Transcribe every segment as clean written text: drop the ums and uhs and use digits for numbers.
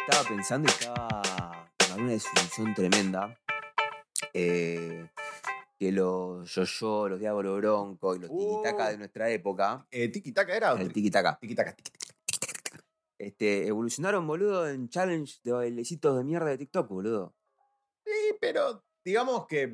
estaba pensando y estaba con una desilusión tremenda. Que los yo-yo, los Diablo Bronco y los tiki-taka de nuestra época. ¿Tiki-taka era? El tiki-taka. Tiki-taka. Evolucionaron, boludo, en challenge de bailecitos de mierda de TikTok, boludo. Sí, pero digamos que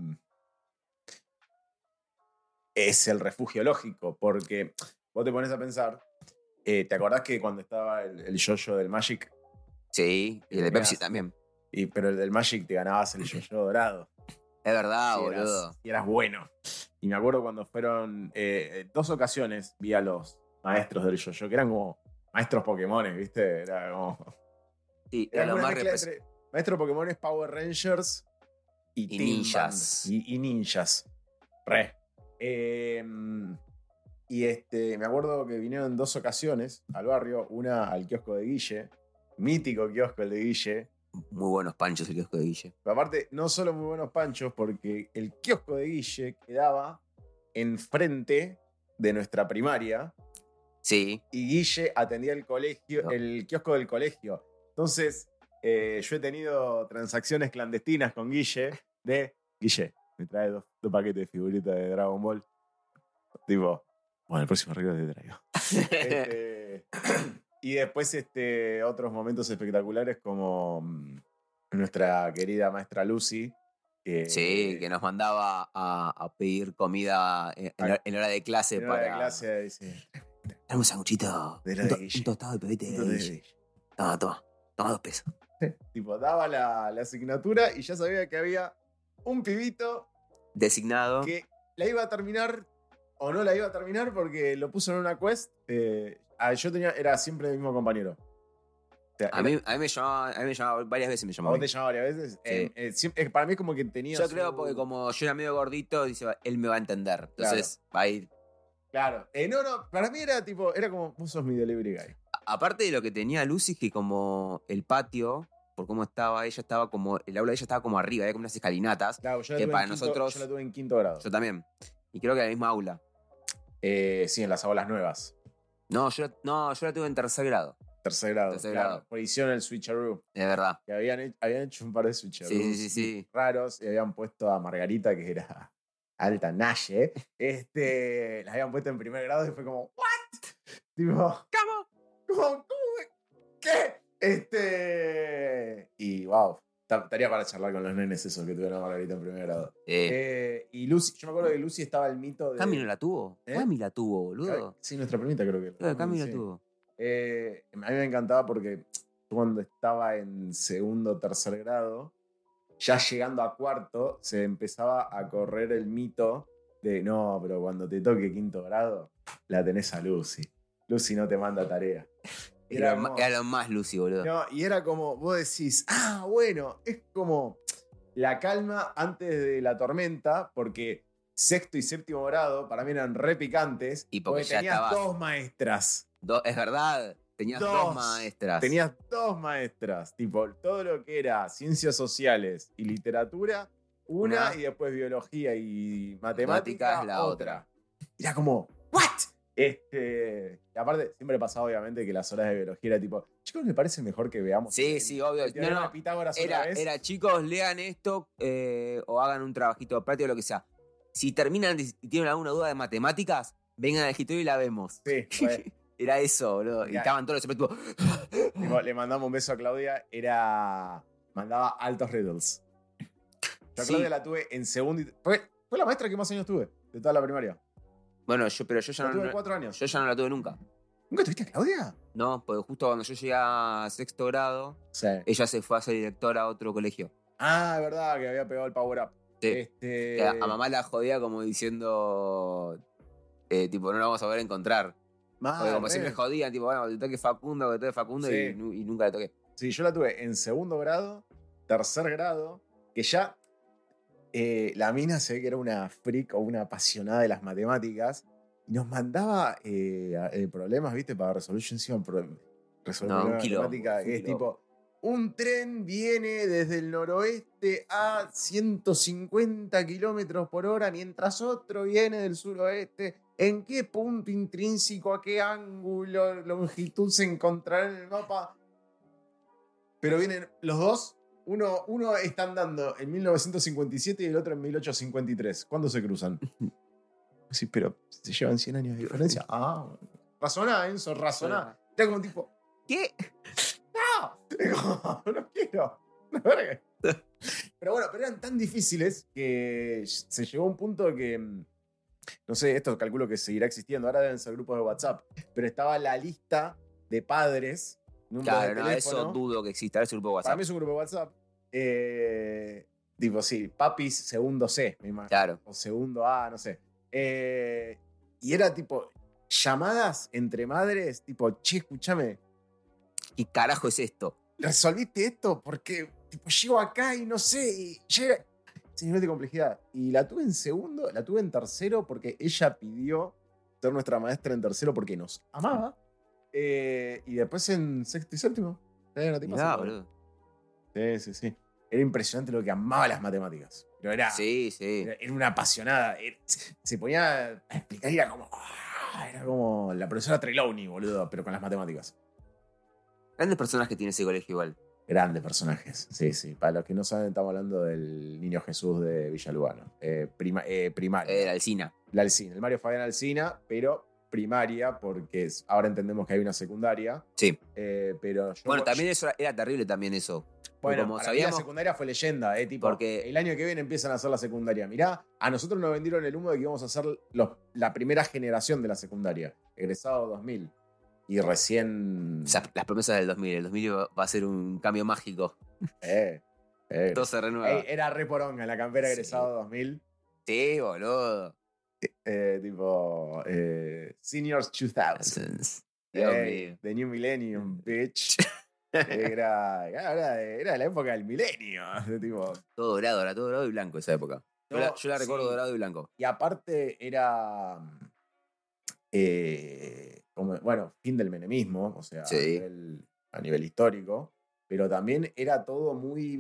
es el refugio lógico, porque vos te pones a pensar, ¿te acordás que cuando estaba el yo-yo del Magic? Sí, y el de Pepsi también. Pero el del Magic te ganabas el yo-yo dorado. Es verdad, si boludo. Eras bueno. Y me acuerdo cuando fueron 2 ocasiones, vi a los maestros del yo-yo, que eran como maestros Pokémones, ¿viste? Era como... Sí, era lo una más mezcla entre maestros Pokémones, Power Rangers y ninjas. Y ninjas. Re. Me acuerdo que vinieron 2 ocasiones al barrio, una al kiosco de Guille, mítico kiosco el de Guille. Muy buenos panchos el kiosco de Guille. Pero aparte, no solo muy buenos panchos, porque el kiosco de Guille quedaba enfrente de nuestra primaria. Sí. Y Guille atendía el colegio, no. El kiosco del colegio. Entonces, yo he tenido transacciones clandestinas con Guille de Guille, me trae 2 paquetes de figuritas de Dragon Ball. Tipo, bueno, el próximo regalo te traigo. Y después otros momentos espectaculares como nuestra querida maestra Lucy. Sí, que nos mandaba a pedir comida en hora de clase. En hora de clase dice... Dame un sanguchito, un tostado de pebete de Guille. Toma 2 pesos. Tipo, daba la asignatura y ya sabía que había un pibito designado que la iba a terminar o no la iba a terminar porque lo puso en una quest. Yo era siempre el mismo compañero. O sea, a mí me llamaba varias veces. ¿A vos te llamaba varias veces? Sí. Para mí es como que tenía yo creo porque como yo era medio gordito, dice, él me va a entender. Entonces va a ir. Claro. No, para mí era como, vos sos mi delivery guy. Aparte de lo que tenía Lucy, que como el patio, por cómo estaba, el aula de ella estaba como arriba, había como unas escalinatas. Claro, que para nosotros. Yo la tuve en 5º grado. Yo también. Y creo que en la misma aula. Sí, en las aulas nuevas. No, yo la tuve en 3er grado. 3er grado. Claro. Por hicieron el switcheroo. Es verdad. Que habían hecho un par de switcheroos sí. raros y habían puesto a Margarita, que era alta naye. Las habían puesto en 1er grado y fue como, ¿what? Tipo, ¿cómo? ¿Qué? Y wow. Estaría para charlar con los nenes esos que tuvieron a Margarita en 1er grado. Y Lucy, yo me acuerdo que Lucy estaba el mito de... Cami no la tuvo. Cami la tuvo, boludo. Sí, nuestra primita creo que. Cami la tuvo. A mí me encantaba porque cuando estaba en 2º, 3er grado, ya llegando a 4º, se empezaba a correr el mito de no, pero cuando te toque 5º grado, la tenés a Lucy. Lucy no te manda tarea. Era lo más Lucy, boludo. No, y era como, vos decís, bueno, es como la calma antes de la tormenta, porque 6º y 7º grado para mí eran re picantes. Y porque ya tenías estabas... 2 maestras. Es verdad, tenías 2 maestras. Tenías 2 maestras. Tipo, todo lo que era ciencias sociales y literatura, una y después biología y matemáticas, la otra. Era como, ¿what? Y aparte, siempre pasaba obviamente que las horas de biología era tipo, chicos, ¿me parece mejor que veamos? Sí, obvio. No, Pitágoras era, chicos, lean esto o hagan un trabajito práctico o lo que sea. Si terminan y tienen alguna duda de matemáticas, vengan al escritorio y la vemos. Sí, era eso, boludo. Y estaban todos los tipo... Le mandamos un beso a Claudia. Mandaba altos riddles. Yo a Claudia la tuve en 2º. Fue la maestra que más años tuve de toda la primaria. Bueno, yo ya no tuve 4 años. Yo ya no la tuve nunca. ¿Nunca tuviste a Claudia? No, porque justo cuando yo llegué a 6º grado, ella se fue a ser directora a otro colegio. Es verdad, que había pegado el power up. Sí. A mamá la jodía como diciendo, tipo, no la vamos a volver a encontrar. Porque como siempre jodían, tipo, bueno, que te toque Facundo, y nunca le toqué. Sí, yo la tuve en 2º grado, 3er grado, que ya la mina se ve que era una freak o una apasionada de las matemáticas y nos mandaba problemas, ¿viste? Para resolver. Yo encima resolver una matemática que es tipo, un tren viene desde el noroeste a 150 km/h mientras otro viene del suroeste. ¿En qué punto intrínseco, a qué ángulo, longitud se encontrará en el mapa? Pero vienen los dos. Uno están dando en 1957 y el otro en 1853. ¿Cuándo se cruzan? Sí, pero se llevan 100 años de diferencia. Razoná, Enzo, razoná. Está como tipo, ¿Qué? no quiero. Pero bueno, pero eran tan difíciles que se llegó a un punto que, no sé, esto calculo que seguirá existiendo. Ahora deben ser grupos de WhatsApp. Pero estaba la lista de padres. Claro, no, eso dudo que exista. Es un grupo de WhatsApp. Para mí es un grupo de WhatsApp. Tipo, sí, papis segundo C, me imagino. Claro. O segundo A, no sé. Y era tipo llamadas entre madres, tipo, che, escúchame. ¿Qué carajo es esto? ¿Resolviste esto? Porque tipo, llego acá y no sé. Y llega. Ese nivel de complejidad. Y la tuve en segundo, la tuve en tercero porque ella pidió ser nuestra maestra en tercero porque nos amaba. Y después en sexto y séptimo. Mirá, boludo. Sí. Era impresionante lo que amaba las matemáticas. Pero era, sí. Era una apasionada. Se ponía a explicar y era como la profesora Trelawney, boludo, pero con las matemáticas. Grandes personas que tiene ese colegio igual. Grandes personajes, sí. Para los que no saben, estamos hablando del Niño Jesús de Villalugano. Primaria. La Alsina. La Alsina. El Mario Fabián Alsina, pero primaria, porque ahora entendemos que hay una secundaria. Sí. Pero bueno, también eso era terrible también eso. Bueno, como para mí la secundaria fue leyenda, tipo, porque el año que viene empiezan a hacer la secundaria. Mirá, a nosotros nos vendieron el humo de que íbamos a hacer la primera generación de la secundaria, egresado 2000. Y recién... O sea, las promesas del 2000. El 2000 va a ser un cambio mágico. Todo se renueva. Era re poronga la campera egresado 2000. Sí, boludo. Tipo... Seniors 2000. The New Millennium, bitch. Era la época del milenio. Tipo. Todo dorado y blanco esa época. Yo la recuerdo dorado y blanco. Y aparte era... fin del menemismo, o sea, a nivel histórico, pero también era todo muy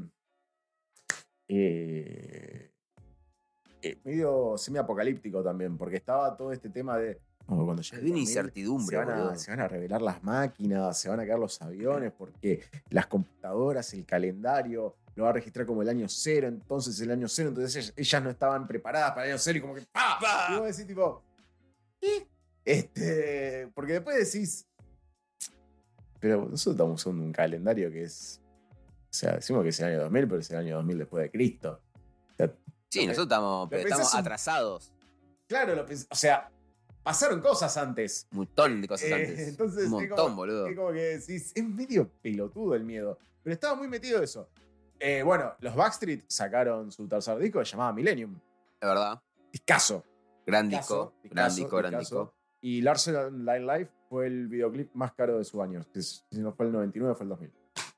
medio semi-apocalíptico también, porque estaba todo este tema de cuando había una incertidumbre, se van a revelar las máquinas, se van a caer los aviones, porque las computadoras, el calendario lo va a registrar como el año cero, entonces ellas no estaban preparadas para el año cero y como que ¡pah! Y vos decís tipo porque después decís, pero nosotros estamos usando un calendario que es, o sea, decimos que es el año 2000, pero es el año 2000 después de Cristo. O sea, sí, nosotros estamos atrasados. Claro, o sea, pasaron cosas antes. Un montón de cosas antes. Entonces, un montón, boludo. Es como que decís, es medio pelotudo el miedo. Pero estaba muy metido eso. Bueno, los Backstreet sacaron su tercer disco que se llamaba Millennium. De verdad. Discazo. Gran disco. Y Larger Than Life fue el videoclip más caro de su año. Que si no fue el 99, fue el 2000.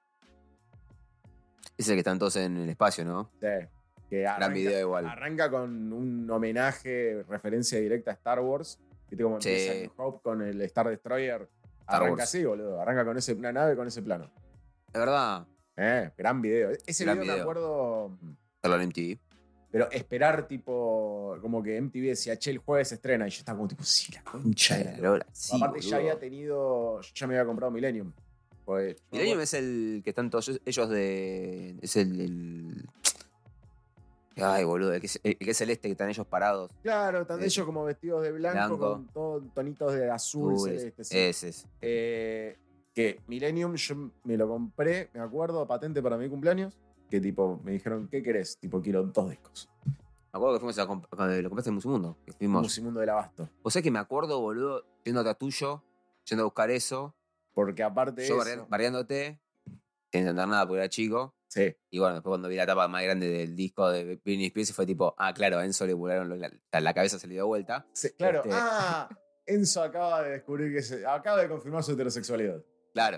Es el que están todos en el espacio, ¿no? Sí. Gran video igual. Arranca con un homenaje, referencia directa a Star Wars. Viste como empieza New Hope con el Star Destroyer. Arranca así, boludo. Arranca con una nave con ese plano. De verdad. Gran video. Ese gran video me acuerdo. Verlo en MTV. Pero esperar, tipo, como que MTV decía, che, el jueves se estrena. Y yo estaba como, tipo, sí, la concha de la lora. Sí, aparte, boludo. Yo ya me había comprado Millennium. Pues, Millennium es el que están todos ellos de. Es el. Ay, boludo, el que es celeste, que están ellos parados. Claro, están ellos como vestidos de blanco. Con todos tonitos de azul, celeste. Sí. Ese es. Que Millennium yo me lo compré, me acuerdo, patente para mi cumpleaños. Que tipo, me dijeron, ¿qué querés? Tipo, quiero 2 discos. Me acuerdo que fuimos lo compraste en Musimundo. Musimundo del Abasto. O sea que me acuerdo, boludo, yendo a tuyo, yendo a buscar eso. Porque aparte de yo eso... barriándote, sin entender nada porque era chico. Sí. Y bueno, después cuando vi la tapa más grande del disco de Britney Spears fue tipo, claro, a Enzo le volaron la cabeza, se le dio vuelta. Sí, claro, Enzo acaba de descubrir acaba de confirmar su heterosexualidad. Claro.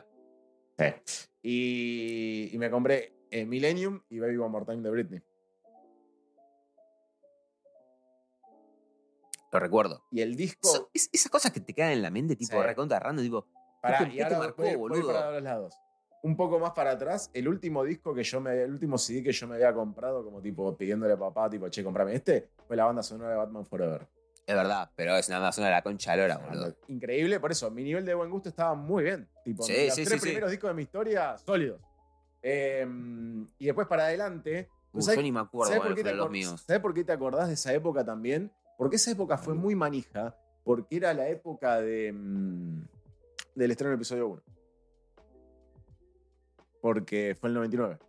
Sí. Y me compré Millennium y Baby One More Time de Britney. Lo recuerdo. Y el disco... Esas cosas que te quedan en la mente, tipo, recontra random, tipo... y ahora te marcó, voy para los lados. Un poco más para atrás, el último CD que yo me había comprado, como tipo pidiéndole a papá, tipo, che, comprame este, fue la banda sonora de Batman Forever. Es verdad, pero es una banda sonora de la concha de lora, boludo. Increíble, por eso, mi nivel de buen gusto estaba muy bien. Tipo, los 3 primeros discos de mi historia, sólidos. Y después para adelante. Yo ni me acuerdo cuáles fueron los míos. ¿Sabes por qué te acordás de esa época también? Porque esa época fue muy manija, porque era la época del estreno del episodio 1. Porque fue el 99.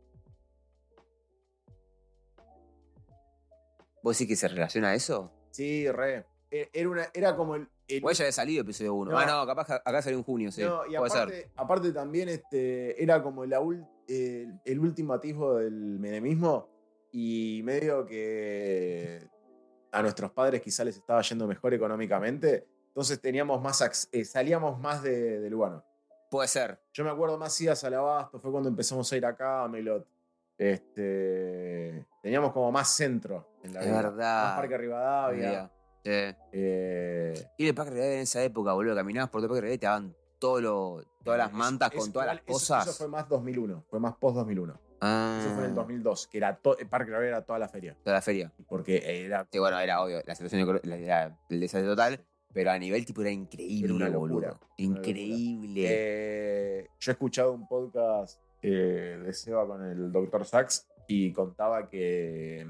¿Vos decís que se relaciona a eso? Sí, re. Era como el. O ya había salido episodio 1. No, capaz que acá salió en junio, sí. No, y puede ser. Aparte también era como el último atisbo del menemismo y medio que a nuestros padres quizá les estaba yendo mejor económicamente. Entonces teníamos salíamos más de Lugano. Puede ser. Yo me acuerdo más idas al Abasto, fue cuando empezamos a ir acá a Melot. Teníamos como más centro en la vida. Es verdad. Más Parque Rivadavia. Sí. Y el Parque Rivadavia en esa época, boludo, caminabas por el Parque Rivadavia y te daban todas las mantas con todas las cosas. Eso fue más 2001, fue más post 2001. Eso fue en el 2002, que era el Parque Rivadavia era toda la feria. Toda la feria. Porque era... Sí, bueno, era obvio, la situación era el desastre total, pero a nivel tipo era increíble, era una boludo. Locura, Increíble. Yo he escuchado un podcast de Seba con el Dr. Sachs y contaba que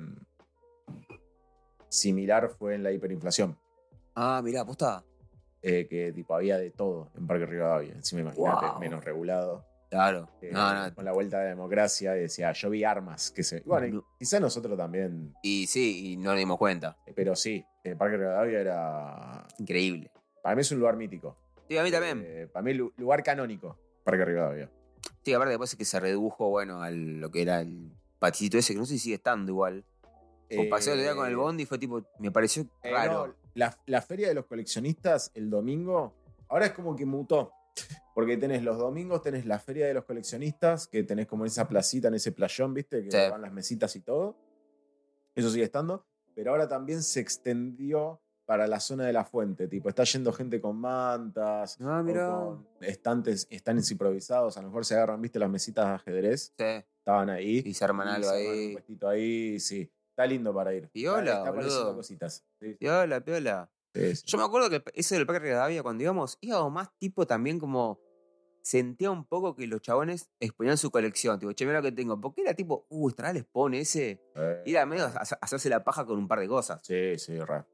similar fue en la hiperinflación. Mirá, aposta. Que tipo había de todo en Parque Rivadavia. Encima imagínate, menos regulado. Claro. Con la vuelta de la democracia decía, yo vi armas que se... Bueno, quizás nosotros también. Y sí, y no nos dimos cuenta. Pero sí, el Parque Rivadavia era... Increíble. Para mí es un lugar mítico. Sí, a mí también. Para mí lugar canónico, Parque Rivadavia. Sí, aparte después es que se redujo, bueno, a lo que era el paticito ese, que no sé si sigue estando igual. Con paseo de día con el bondi fue tipo, me pareció raro. No, la feria de los coleccionistas el domingo, ahora es como que mutó. Porque los domingos tenés la feria de los coleccionistas, que tenés como esa placita, en ese playón, ¿viste? Que van las mesitas y todo. Eso sigue estando. Pero ahora también se extendió para la zona de la fuente. Tipo, está yendo gente con mantas, con estantes improvisados. A lo mejor se agarran, ¿viste? Las mesitas de ajedrez. Sí. Estaban ahí. Y se arman algo ahí. Un puestito ahí, sí. Está lindo para ir. Piola, está apareciendo cositas. Sí. Piola. Sí. Yo me acuerdo que ese del Parque Rivadavia, cuando íbamos más tipo también como... Sentía un poco que los chabones exponían su colección. Tipo, che, mira lo que tengo. Porque era tipo, estará el Spawn ese. Y era medio hacerse la paja con un par de cosas. Sí, re.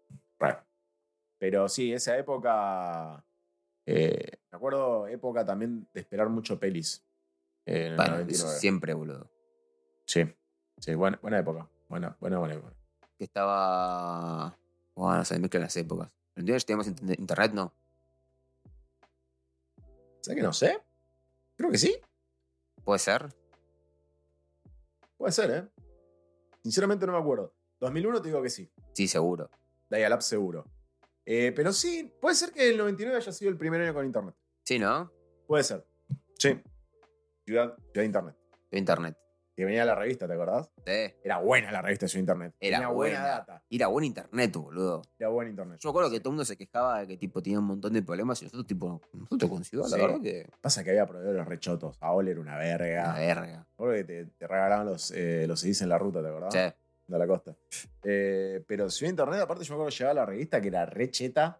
Pero sí, esa época... me acuerdo época también de esperar mucho pelis. En el 99. Eso siempre, boludo. Sí, buena época. Buena época. Que estaba... Bueno, se mezclan las épocas. ¿En el teníamos internet, no? ¿Sabes que no sé? Creo que sí. ¿Puede ser? Puede ser, ¿eh? Sinceramente no me acuerdo. 2001 te digo que sí. Sí, seguro. Dial-up seguro. Pero sí, puede ser que el 99 haya sido el primer año con internet. Sí, ¿no? Puede ser. Sí. Ciudad Internet. Internet. Que venía la revista, ¿te acordás? Sí. Era buena la revista de Ciudad Internet. Era buena data. Era buen internet, boludo. Era buen internet. Yo me acuerdo que todo el mundo se quejaba de que tipo tenía un montón de problemas y nosotros con Ciudad, la verdad que... Pasa que había proveedores rechotos. AOL era una verga. Una verga. Porque te regalaban los CDs en la ruta, ¿te acordás? Sí. De la costa. Pero Ciudad Internet, aparte yo me acuerdo que llegaba la revista que era re cheta.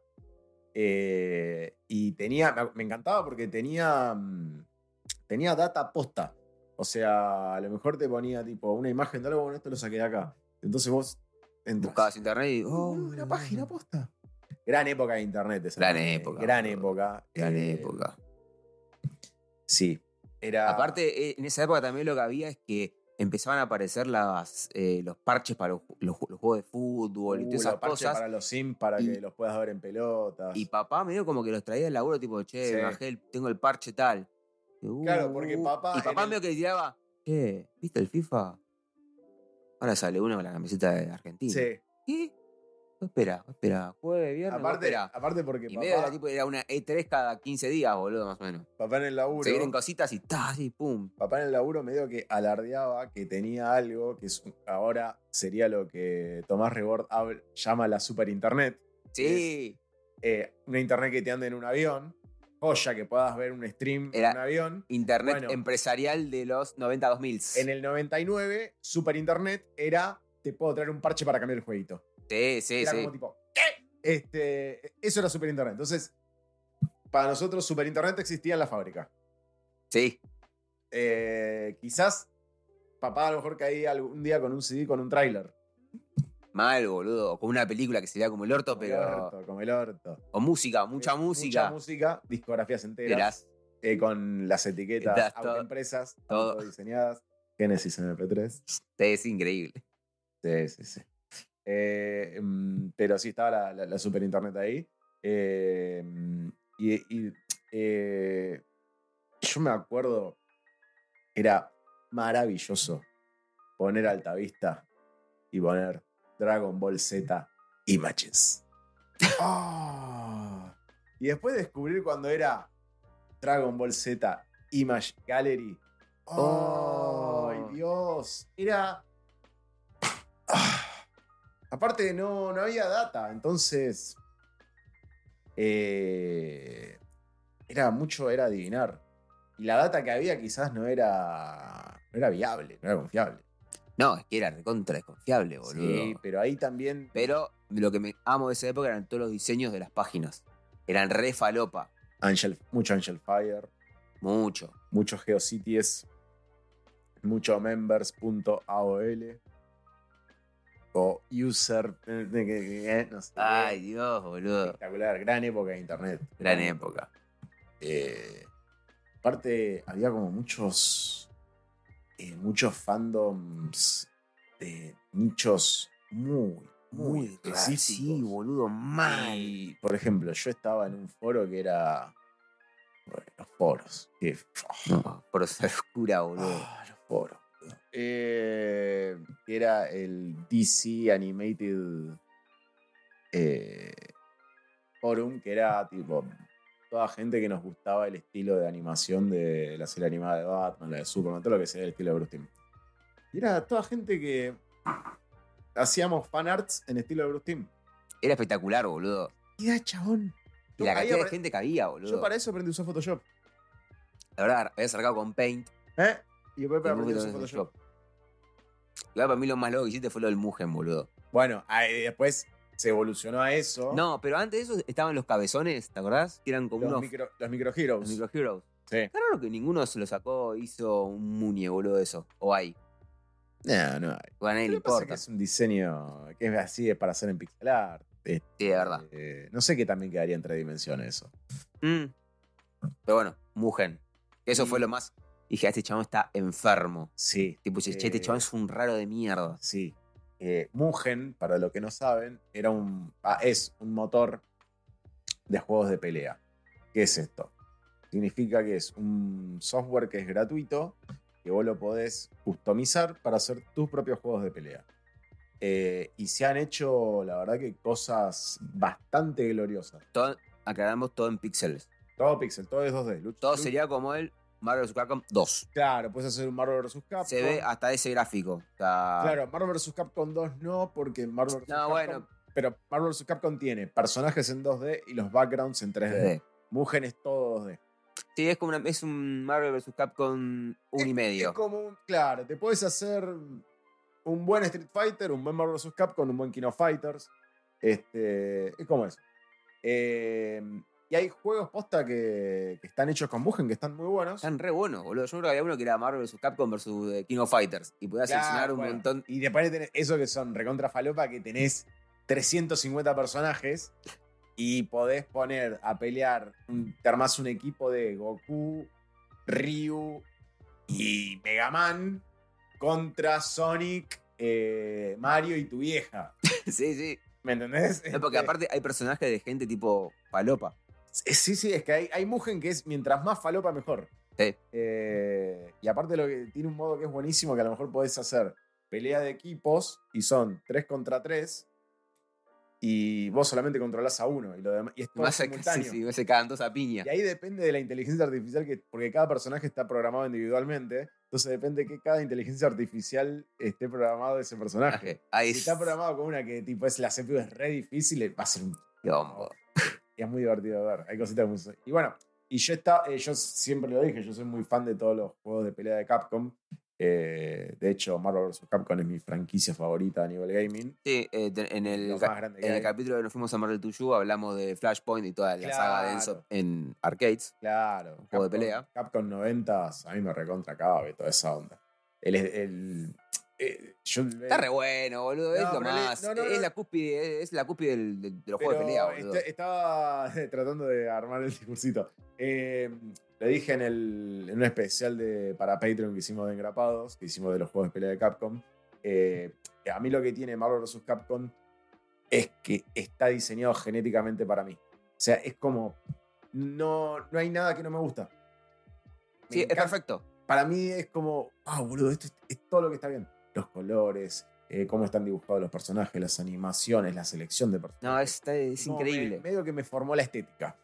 Y me encantaba porque tenía data posta. O sea, a lo mejor te ponía tipo una imagen de algo, bueno, esto lo saqué de acá. Entonces vos buscabas internet y... una página posta. Gran época de internet esa. Gran época. Gran época. Sí. Aparte, en esa época también lo que había es que empezaban a aparecer los parches para los juegos de fútbol y todas esas cosas. Para los Sims, para que los puedas ver en pelotas. Y papá medio como que los traía del laburo, tipo, che, me bajé, tengo el parche tal. Claro, porque papá... Y papá medio que tiraba, che, ¿viste el FIFA? Ahora sale uno con la camiseta de Argentina. Sí. ¿Qué? Espera, jueves, viernes. Aparte porque y papá... medio era una E3 cada 15 días, boludo, más o menos. Papá en el laburo... Se vienen cositas y así, pum. Papá en el laburo medio que alardeaba que tenía algo que ahora sería lo que Tomás Rebord llama la super internet. Sí. Una internet que te ande en un avión. Joya, que puedas ver un stream en un avión. Internet empresarial de los 90-2000. En el 99, super internet era, te puedo traer un parche para cambiar el jueguito. Sí. Era como tipo, ¿qué? Eso era super internet. Entonces, para nosotros super internet existía en la fábrica. Sí. Quizás papá a lo mejor caía algún día con un CD con un tráiler. Mal, boludo. O con una película que sería como el orto, pero. Como el orto. O música, mucha música. Mucha música, discografías enteras. Con las etiquetas autoimpresas, todo diseñadas. Genesis MP3. Es increíble. Sí. Pero sí estaba la super internet ahí. Yo me acuerdo, era maravilloso poner Altavista y poner Dragon Ball Z Images. Oh. Y después descubrir cuando era Dragon Ball Z Image Gallery. ¡Oh! ¡Ay, Dios! Era... Aparte no había data, entonces... era adivinar. Y la data que había quizás no era viable, no era confiable. No, es que era recontra desconfiable, boludo. Sí, pero ahí también... Pero lo que me amo de esa época eran todos los diseños de las páginas. Eran re falopa. Mucho Angel Fire. Mucho. Mucho GeoCities. Mucho members.aol. O user... no sé. Ay, Dios, boludo. Espectacular. Gran época de internet. Gran época. Aparte, había como muchos fandoms de nichos muy específicos. Sí, boludo, mal. Y, por ejemplo, yo estaba en un foro que era... los foros. Foros oscura, boludo. Los foros. Que era el DC Animated Forum, que era tipo toda gente que nos gustaba el estilo de animación de la serie animada de Batman, la de Superman, todo lo que sea el estilo de Bruce Timm. Y era toda gente que hacíamos fanarts en estilo de Bruce Timm. Era espectacular, boludo. Y era chabón. Y la cantidad de gente que había, boludo. Yo para eso aprendí a usar Photoshop. La verdad, había sacado con Paint. Y después aprendí a usar Photoshop. Claro, para mí lo más loco que hiciste fue lo del Mugen, boludo. Bueno, después se evolucionó a eso. No, pero antes de eso estaban los cabezones, ¿te acordás? Que eran como los unos... Los Micro Heroes. Los Micro Heroes. Sí. Claro que ninguno se lo sacó, hizo un muñe, boludo, de eso. O hay. No hay. O a nadie le importa. Que es un diseño que es así, es para hacer en pixel art. Sí, de verdad. No sé qué también quedaría en 3 dimensiones eso. Pero bueno, Mugen. Eso fue lo más... Dije, este chabón está enfermo. Sí. Tipo, este chabón es un raro de mierda. Sí. Mugen, para los que no saben, es un motor de juegos de pelea. ¿Qué es esto? Significa que es un software que es gratuito, que vos lo podés customizar para hacer tus propios juegos de pelea. Y se han hecho, la verdad, que cosas bastante gloriosas. Aclaramos todo en píxeles. Todo pixel, todo es 2D. Todo sería como el Marvel vs. Capcom 2. Claro, puedes hacer un Marvel vs. Capcom. Se ve hasta ese gráfico. O sea... Claro, Marvel vs. Capcom 2 no, porque Marvel vs. Capcom... bueno. Pero Marvel vs. Capcom tiene personajes en 2D y los backgrounds en 3D. Mugen es todo 2D. Sí, es un Marvel vs. Capcom 1.5. Es como claro, te puedes hacer un buen Street Fighter, un buen Marvel vs. Capcom, un buen King of Fighters. Es como eso. Y hay juegos posta que están hechos con Mugen que están muy buenos. Están re buenos, boludo. Yo creo que había uno que era Marvel vs. Capcom vs. King of Fighters. Y podías seleccionar un montón. Y después tenés eso que son recontra falopa, que tenés 350 personajes y podés poner a pelear, te armás un equipo de Goku, Ryu y Mega Man contra Sonic, Mario y tu vieja. Sí. ¿Me entendés? No, porque aparte hay personajes de gente tipo falopa. Sí, es que hay Mugen que es mientras más falopa mejor. Sí. Y aparte lo que tiene un modo que es buenísimo, que a lo mejor podés hacer pelea de equipos y son 3 contra 3 y vos solamente controlás a uno y lo demás, y es todo simultáneo. Sí, se cagan dos a piña. Y ahí depende de la inteligencia artificial, porque cada personaje está programado individualmente, entonces depende de que cada inteligencia artificial esté programado de ese personaje. Si está programado con una que tipo es la CPU, es re difícil, va a ser un quilombo. Y es muy divertido de ver. Hay cositas muy... Y bueno, yo siempre lo dije, yo soy muy fan de todos los juegos de pelea de Capcom. De hecho, Marvel vs. Capcom es mi franquicia favorita a nivel gaming. Sí, en Lo más grande que el hay. capítulo que nos fuimos a Marvel to You hablamos de Flashpoint y toda la saga de Enzo en arcades. Claro. Un juego de pelea. Capcom 90s, a mí me recontra cabe toda esa onda. Está re bueno, boludo. Es lo más. Es la cúspide, de los juegos de pelea, boludo. Estaba tratando de armar el discursito. Lo dije en un especial para Patreon que hicimos de Engrapados, que hicimos de los juegos de pelea de Capcom. A mí lo que tiene Marvel vs. Capcom es que está diseñado genéticamente para mí. O sea, es como. No hay nada que no me gusta. Sí, es perfecto. Para mí es como. Boludo, esto es todo lo que está bien. Los colores, cómo están dibujados los personajes, las animaciones, la selección de personajes. No, es increíble. Medio que me formó la estética.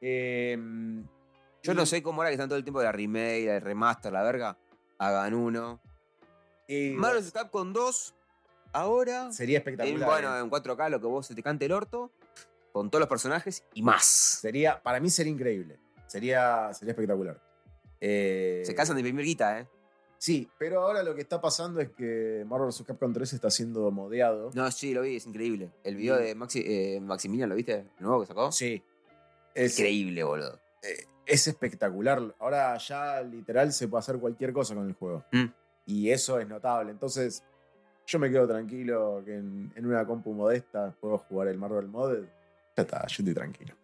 Yo no sé cómo ahora que están todo el tiempo de la remake, el remaster, la verga, hagan uno. Marvel vs. Capcom 2, ahora. Sería espectacular. Bueno, en 4K, lo que vos se te cante el orto, con todos los personajes y más. Para mí sería increíble. Sería espectacular. Se casan de primer guita, Sí, pero ahora lo que está pasando es que Marvel vs. Capcom 3 está siendo modeado. No, sí, lo vi, es increíble. El video de Maximilian, ¿lo viste? ¿El nuevo que sacó? Sí. Es increíble, boludo. Es espectacular. Ahora ya literal se puede hacer cualquier cosa con el juego. Y eso es notable. Entonces, yo me quedo tranquilo que en una compu modesta puedo jugar el Marvel Modded. Ya está, yo estoy tranquilo.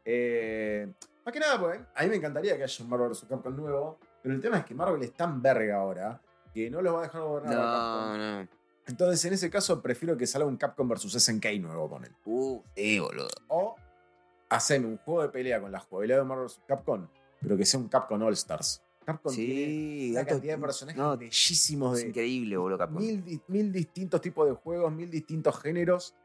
Más que nada, pues, a mí me encantaría que haya un Marvel vs. Capcom nuevo. Pero el tema es que Marvel es tan verga ahora que no los va a dejar gobernar a Capcom. No. Entonces, en ese caso, prefiero que salga un Capcom vs. SNK nuevo con él. Sí, boludo. O haceme un juego de pelea con la jugabilidad de Marvel vs. Capcom, pero que sea un Capcom All Stars. Capcom tiene una cantidad de personajes bellísimos. Es increíble, boludo, Capcom. Mil distintos tipos de juegos, 1000 distintos géneros.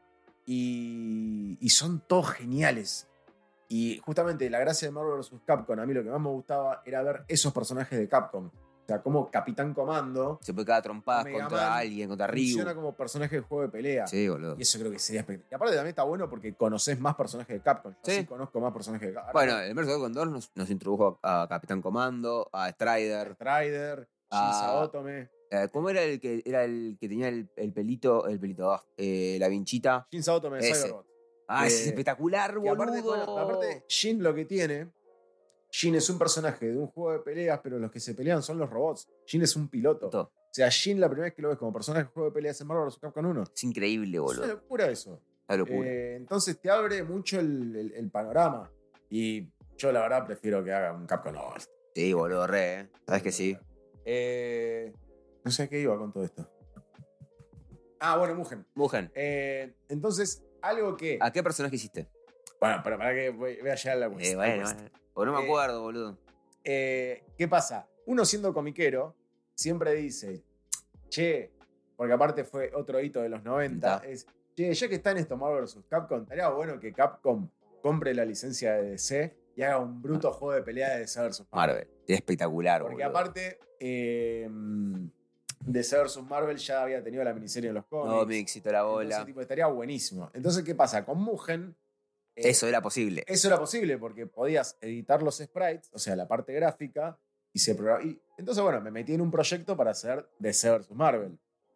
Y son todos geniales. Y justamente la gracia de Marvel vs. Capcom, a mí lo que más me gustaba era ver esos personajes de Capcom. O sea, como Capitán Comando se puede quedar trompadas contra alguien, contra Ryu. Funciona como personaje de juego de pelea. Sí, boludo. Y eso creo que sería espectacular. Y aparte también está bueno porque conoces más personajes de Capcom. Yo sí conozco más personajes de Capcom. Bueno, el Marvel vs. Capcom 2 nos introdujo a Capitán Comando, a Strider. Shin Saotome. ¿Cómo era el que tenía el pelito? La vinchita. Shin Saotome de Cyberbot. Es espectacular, boludo. Aparte, Shin lo que tiene. Shin es un personaje de un juego de peleas, pero los que se pelean son los robots. Shin es un piloto. O sea, Shin la primera vez que lo ves como personaje de juego de peleas en Marvel vs. Capcom 1. Es increíble, boludo. Es una locura eso. Una locura. Entonces te abre mucho el panorama. Y yo la verdad prefiero que haga un Capcom 2. Sí, boludo, sabes que sí. No sé a qué iba con todo esto. Bueno, Mugen. Entonces, algo que... ¿A qué personaje hiciste? Bueno, pero para que voy a llegar a la cuestión. Bueno. O no me acuerdo, boludo. ¿Qué pasa? Uno siendo comiquero siempre dice, che, porque aparte fue otro hito de los 90, che, ya que está en esto Marvel vs. Capcom, estaría bueno que Capcom compre la licencia de DC y haga un bruto juego de pelea de DC vs. Marvel. Es espectacular, porque boludo. Aparte, DC vs. Marvel ya había tenido la miniserie en los cómics. No, Mixito la bola. Entonces, estaría buenísimo. Entonces, ¿qué pasa? Con Mugen... eso era posible. Eso era posible porque podías editar los sprites, o sea, la parte gráfica, y entonces, bueno, me metí en un proyecto para hacer DC vs. Marvel.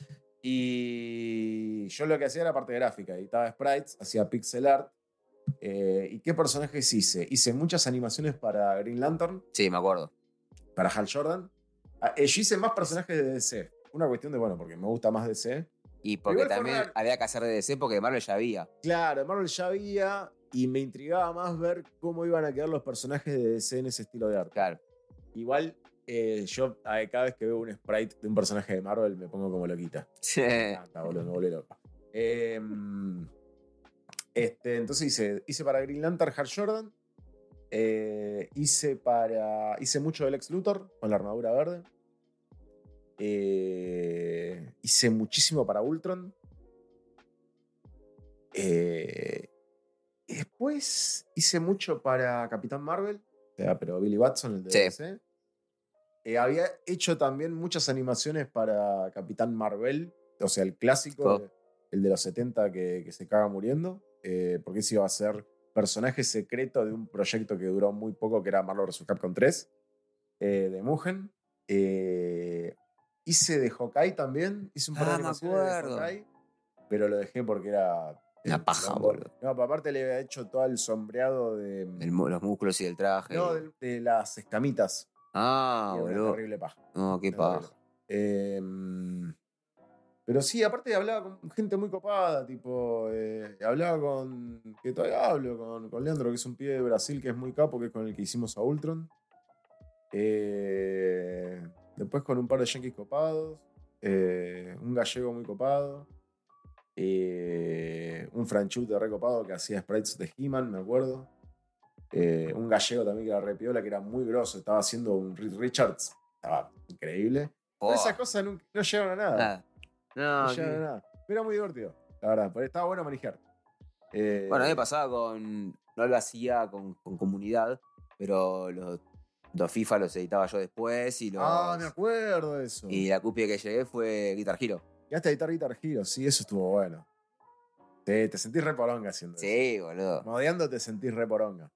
Y yo lo que hacía era la parte gráfica, editaba sprites, hacía pixel art. ¿Y qué personajes hice? Hice muchas animaciones para Green Lantern. Sí, me acuerdo. Para Hal Jordan. Yo hice más personajes de DC. Una cuestión de, bueno, porque me gusta más DC. Y porque también había que hacer de DC porque de Marvel ya había. Claro, de Marvel ya había. Y me intrigaba más ver cómo iban a quedar los personajes de DC en ese estilo de arte. Claro. Igual, yo cada vez que veo un sprite de un personaje de Marvel me pongo como loquita. Sí. Me encanta, boludo, me vuelve loca. Entonces hice para Green Lantern Hal Jordan. Hice mucho del Lex Luthor con la armadura verde. Hice muchísimo para Ultron. Y después hice mucho para Capitán Marvel, o sea, pero Billy Batson, el de DC. Había hecho también muchas animaciones para Capitán Marvel, o sea, el clásico, el de los 70 que se caga muriendo, porque ese iba a ser personaje secreto de un proyecto que duró muy poco, que era Marvel vs. Capcom 3, de Mugen. Hice de Hawkeye también. Hice un par de Me animaciones de acuerdo. Hawkeye. Pero lo dejé porque era. Una paja, boludo. No, pero aparte le había hecho todo el sombreado de. Los músculos y el traje. No, de las escamitas. Y era una boludo. terrible paja. No, qué Una terrible paja. Pero sí, aparte hablaba con gente muy copada, tipo, hablaba con, que todavía hablo, con Leandro, que es un pibe de Brasil que es muy capo, que es con el que hicimos a Ultron. Después con un par de yankees copados, un gallego muy copado, un franchute re copado que hacía sprites de He-Man, me acuerdo. Un gallego también que era re piola, que era muy grosso, estaba haciendo un Reed Richards, estaba increíble. Pero esas cosas no llegaron a nada. No llegaron a nada. Pero era muy divertido, la verdad, porque estaba bueno manejar. Bueno, a mí me pasaba con. No lo hacía con comunidad, pero los FIFA los editaba yo después y los. Me acuerdo de eso. Y la cúspide que llegué fue Guitar Hero. Llegaste a editar Guitar Hero, sí, eso estuvo bueno. Te sentís re poronga haciendo eso. Sí, boludo. Modeando te sentís re poronga.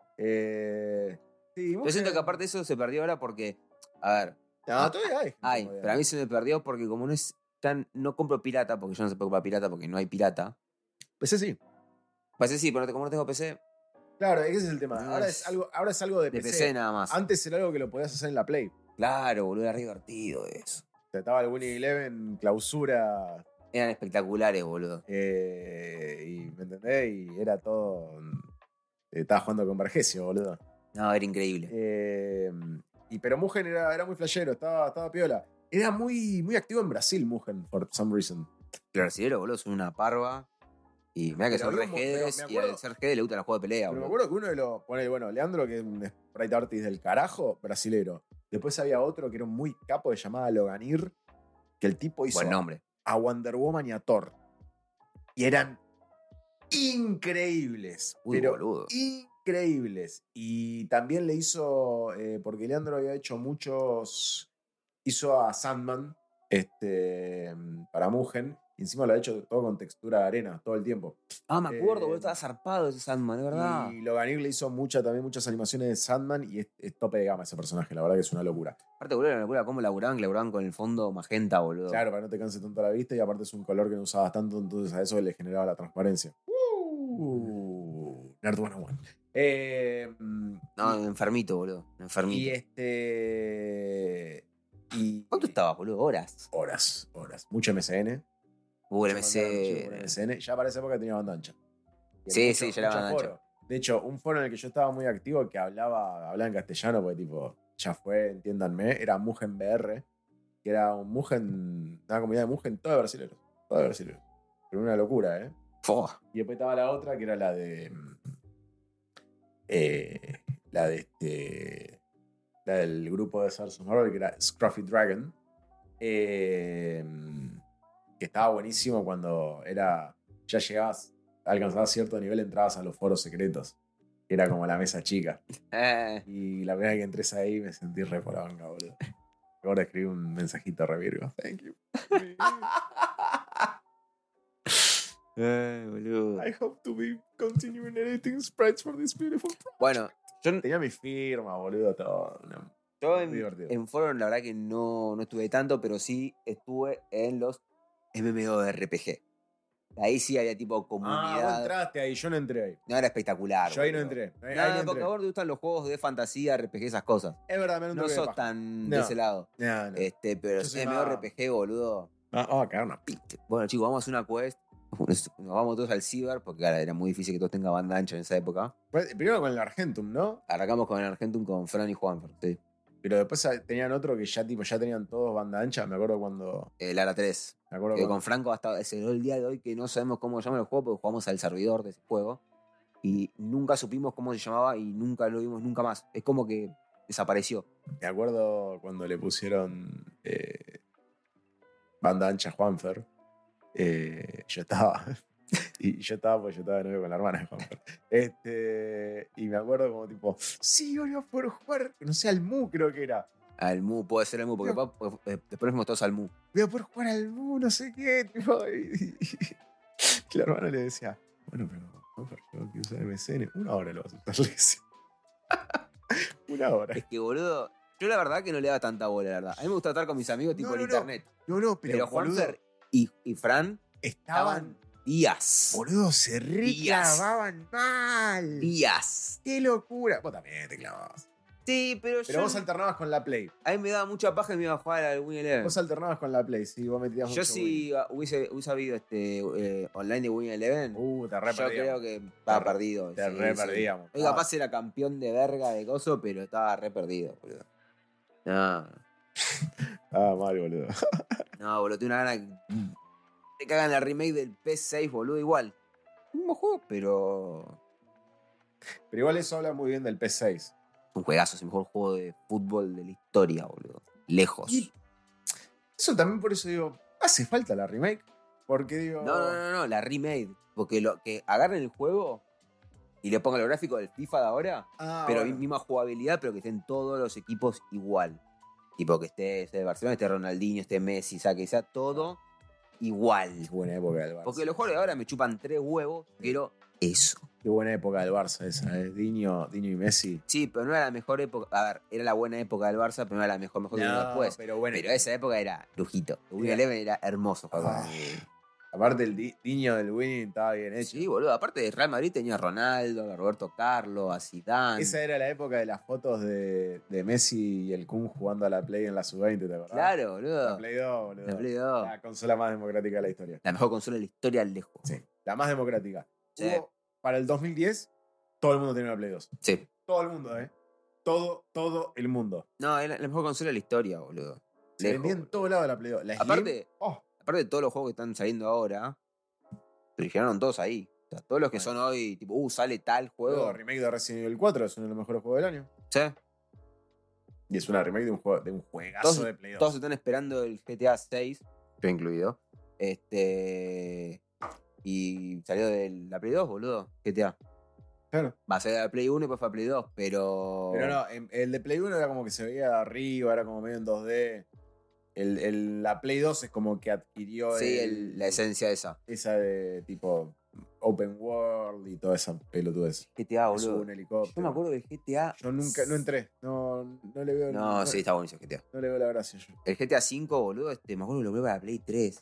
Sí, yo siento que aparte de eso se perdió ahora porque. A ver. No, todavía hay. Pero a mí se me perdió porque como no es tan. No compro pirata, porque yo no se puede comprar pirata porque no hay pirata. PC sí. PC sí, pero como no tengo PC. Claro, ese es el tema. Ahora es algo de PC. De PC nada más. Antes era algo que lo podías hacer en la Play. Claro, boludo, era re divertido eso. Estaba el Winning Eleven, clausura. Eran espectaculares, boludo. Y me entendés, y era todo. Estaba jugando con Vergesio, boludo. No, era increíble. Pero Mugen era muy flashero, estaba piola. Era muy, muy activo en Brasil, Mugen, for some reason. El brasilero, boludo, son una parva. Y mira que son re jedes, y al ser jedes le gusta la juego de pelea, pero boludo. me acuerdo que uno de los. Bueno, Leandro, que es un sprite artist del carajo, brasilero. Después había otro que era un muy capo que se llamaba Loganir, que el tipo hizo Buen nombre. A Wonder Woman y a Thor. Y eran increíbles. Pero boludo. Increíbles. Y también le hizo, porque Leandro había hecho muchos. Hizo a Sandman para Mugen. Y encima lo ha hecho todo con textura de arena, todo el tiempo. Me acuerdo, boludo, estaba zarpado ese Sandman, es verdad. Y Loganir le hizo también muchas animaciones de Sandman y es tope de gama ese personaje, la verdad que es una locura. Aparte, boludo, era una locura cómo laburaban con el fondo magenta, boludo. Claro, para que no te canse tanto la vista y aparte es un color que no usabas tanto, entonces a eso le generaba la transparencia. Nerd 101. Enfermito, boludo. Enfermito. ¿Cuánto estaba, boludo? Horas. Horas. Mucho MSN. El MSN. MSN. Ya para esa época tenía banda ancha. Sí, ya era banda ancha. De hecho, un foro en el que yo estaba muy activo que hablaba en castellano, porque tipo, ya fue, entiéndanme, era Mugen BR, que era una comunidad de Mugen, todo de brasileños. Pero una locura, ¿eh? Y después estaba la otra, que era la del grupo de Stars of Marvel, que era Scruffy Dragon. Que estaba buenísimo cuando ya llegabas, alcanzabas cierto nivel, entrabas a los foros secretos. Que era como la mesa chica. Y la primera vez que entré ahí me sentí re por la banca, boludo. Ahora escribí un mensajito re virgo. Thank you. Boludo. I hope to be continuing editing sprites for this beautiful project. Bueno, yo tenía mi firma, boludo, todo. Yo en foro la verdad que no estuve tanto, pero sí estuve en los MMORPG. Ahí sí había tipo comunidad. Vos entraste ahí, yo no entré ahí. No, era espectacular. Yo ahí no entré. Porque a vos te gustan los juegos de fantasía, RPG, esas cosas. Es verdad, no sos tan de ese lado. No. Pero MMORPG, boludo. Vamos a cagar una pita. Bueno, chicos, vamos a hacer una quest. Nos vamos todos al ciber, porque claro, era muy difícil que todos tengan banda ancha en esa época. Primero con el Argentum, ¿no? Arrancamos con el Argentum con Fran y Juanfer, sí. Pero después tenían otro que ya tenían todos banda ancha. Me acuerdo cuando. El ARA 3. Me acuerdo que con Franco hasta el día de hoy que no sabemos cómo se llama el juego, porque jugamos al servidor de ese juego. Y nunca supimos cómo se llamaba y nunca lo vimos nunca más. Es como que desapareció. Me acuerdo cuando le pusieron banda ancha a Juanfer. Yo estaba. Y yo estaba de novio con la hermana de Juanfer. Y me acuerdo como tipo, sí, hoy voy a poder jugar, no sé, al Mu creo que era. Al Mu, puede ser el Mu, porque después fuimos todos al Mu. Voy a poder jugar al Mu, no sé qué. Tipo, y la hermana le decía, bueno, pero Juanfer, tengo que usar MSN. 1 hora lo vas a usar, le decía. 1 hora. Es que, boludo, Yo la verdad que no le daba tanta bola, la verdad. A mí me gusta estar con mis amigos tipo en internet. No, Pero boludo, Juanfer y Fran estaban días. boludo, se reclavaban mal. Días. ¡Qué locura! Vos también te clavabas. Sí, pero vos alternabas con la Play. A mí me daba mucha paja y me iba a jugar al Win Eleven. Vos alternabas con la Play, sí, vos metías mucho. Yo si hubiese habido online de Win Eleven, te re yo creo que estaba perdido. Te re perdíamos. Yo capaz era campeón de verga de coso, pero estaba re perdido, boludo. No. Mal, boludo. No, boludo, tengo una gana que te cagan la remake del PS6, boludo, igual. Un mismo juego, pero igual eso habla muy bien del PS6. un juegazo, es el mejor juego de fútbol de la historia, boludo. Lejos. Y eso también por eso digo, ¿hace falta la remake? Porque digo... No, la remake. Porque que agarren el juego y le pongan los gráficos del FIFA de ahora, pero bueno. misma jugabilidad, pero que estén todos los equipos igual. Tipo que esté el Barcelona, esté Ronaldinho, esté Messi, que sea todo igual. Qué buena época del Barça. Porque los juegos de ahora me chupan 3 huevos, quiero eso. Qué buena época del Barça esa, ¿eh? Diño y Messi. Sí, pero no era la mejor época. A ver, era la buena época del Barça, pero no era la mejor que vino después. Pero bueno. Pero esa época era lujito. El Win Eleven era hermoso. Aparte el Diño del Winning estaba bien hecho. Sí, boludo. Aparte de Real Madrid tenía a Ronaldo, a Roberto Carlos, a Zidane. Esa era la época de las fotos de Messi y el Kun jugando a la Play en la Sub-20, ¿te acordás? Claro, boludo. La Play 2, boludo. La Play 2. La consola más democrática de la historia. La mejor consola de la historia lejos. Sí, la más democrática. Sí. Para el 2010, todo el mundo tenía una Play 2. Sí. Todo el mundo, ¿eh? Todo el mundo. No, era la mejor consola de la historia, boludo. Se vendía en todos lados la Play 2. La Slim, aparte de todos los juegos que están saliendo ahora, se originaron todos ahí. O sea, todos los que son hoy, tipo, sale tal juego. El remake de Resident Evil 4 es uno de los mejores juegos del año. Sí. Y es una remake de un juegazo de Play 2. Todos están esperando el GTA 6, yo incluido. Y salió de la Play 2, boludo. GTA. Claro. Va a ser de la Play 1 y después fue a Play 2, pero. Pero no, el de Play 1 era como que se veía de arriba, era como medio en 2D. La Play 2 es como que adquirió la esencia esa. Esa de tipo Open World y toda esa pelotudez. GTA, boludo. Un helicóptero. Yo me acuerdo del GTA. Yo nunca, no entré. No le veo. No, sí, está buenísimo el GTA. No le veo la gracia yo. El GTA 5, boludo, me acuerdo que lo compré para la Play 3.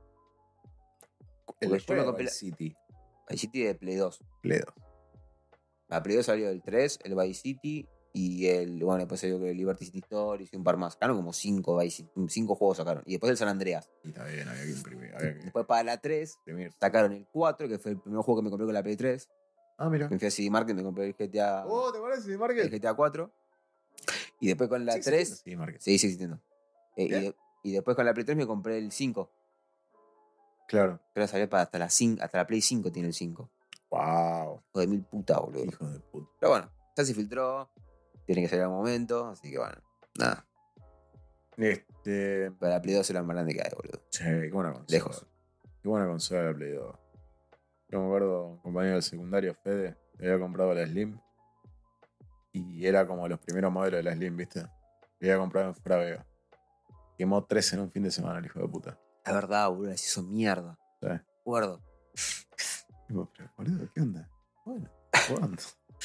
El juego de Vice City. Vice City de Play 2. Play 2. La Play 2 salió el 3, el Vice City y después salió el Liberty City Stories y un par más. Sacaron como 5 juegos sacaron. Y después el San Andreas. Y está bien, había que imprimir. Después para la 3 sacaron el 4, que fue el primer juego que me compré con la Play 3. Mira. Me fui a CD Market y me compré el GTA. ¿te acuerdas de CD Market? El GTA 4. Y después con la 3. CD Market. Sí, sigue existiendo. Y después con la Play 3 me compré el 5. Claro. Pero salió hasta la Play 5 tiene el 5. Wow. Hijo de mil puta, boludo. Hijo de puta. Pero bueno, ya se filtró. Tiene que salir al momento. Así que bueno, nada. Pero la Play 2 es la más grande que hay, boludo. Sí, qué buena consola. Lejos. Qué buena consola la Play 2. Yo me acuerdo, un compañero del secundario, Fede, le había comprado la Slim. Y era como los primeros modelos de la Slim, ¿viste? Le había comprado en Fravega. Quemó 3 en un fin de semana, el hijo de puta. La verdad, boludo, se hizo mierda. Sí. Guardo. Pero, boludo, ¿qué onda? Bueno, jugando.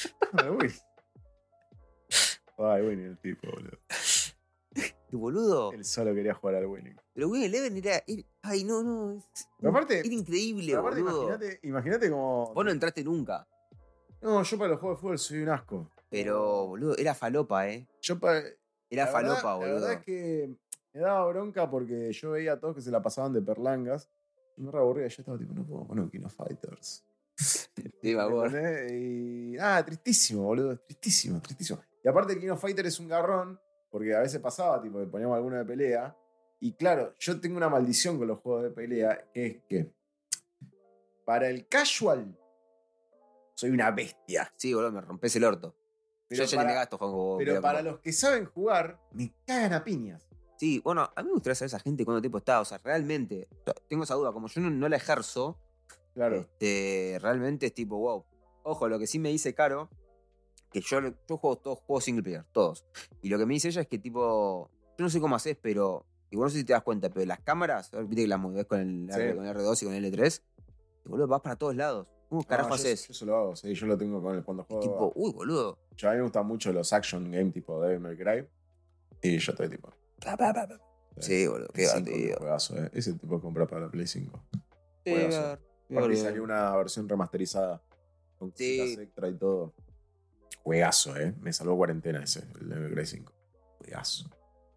Ay, Winnie el tipo, boludo. Y boludo. Él solo quería jugar al Winning. Pero Win Eleven era. Ay, no. Aparte, era increíble, aparte, boludo. Imagínate como. Vos no entraste nunca. No, yo para los juegos de fútbol soy un asco. Pero, boludo, era falopa, Yo para. Era falopa, boludo. La verdad es que me daba bronca porque yo veía a todos que se la pasaban de perlangas. Y me reaburría. Yo estaba tipo, no puedo poner King of Fighters. Sí, me acuerdo. Y. Tristísimo, boludo. Tristísimo. Y aparte, King of Fighters es un garrón. Porque a veces pasaba, tipo, que poníamos alguno de pelea. Y claro, yo tengo una maldición con los juegos de pelea. Que es que. Para el casual. Soy una bestia. Sí, boludo, me rompes el orto. Pero yo ya ni me gasto con pero para los que saben jugar, me cagan a piñas. Sí, bueno, a mí me gustaría saber esa gente cuánto tiempo está. O sea, realmente, tengo esa duda. Como yo no la ejerzo, claro. Realmente es tipo, wow. Ojo, lo que sí me dice Caro, que yo juego todos juegos single player, todos. Y lo que me dice ella es que tipo, yo no sé cómo haces, pero, igual no sé si te das cuenta, pero las cámaras, viste que las mueves con el R2 y con el L3, y boludo, vas para todos lados. ¿Cómo carajo haces? Yo eso lo hago, sí, yo lo tengo cuando juego. Tipo, uy, boludo. A mí me gustan mucho los action game tipo Devil May Cry. Y yo estoy tipo. Sí, boludo, qué divertido. Juegazo, Ese tipo de comprar para la Play 5. Sí, Juegazo. Aparte salió una versión remasterizada con cositas extra y todo. Juegazo, Me salvó cuarentena ese, el Devil May Cry 5. Juegazo.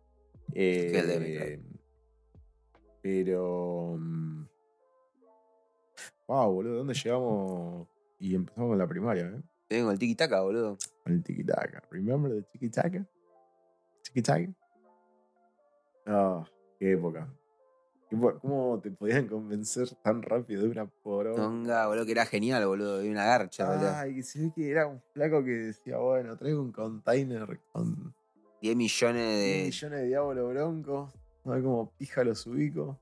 Pero. Wow, boludo, ¿dónde llegamos? Y empezamos con la primaria, Tengo el tiki-taka, boludo. El tiki-taka. ¿Remember the tiki-taka? ¿Tiki-taka? Ah, qué época. ¿Cómo te podían convencer tan rápido de una poronga? Tonga, boludo, que era genial, boludo. De una garcha, boludo. Ay, se ve que era un flaco que decía, bueno, traigo un container con 10 millones de... 10 millones de diablo bronco. A ver cómo pija los ubico.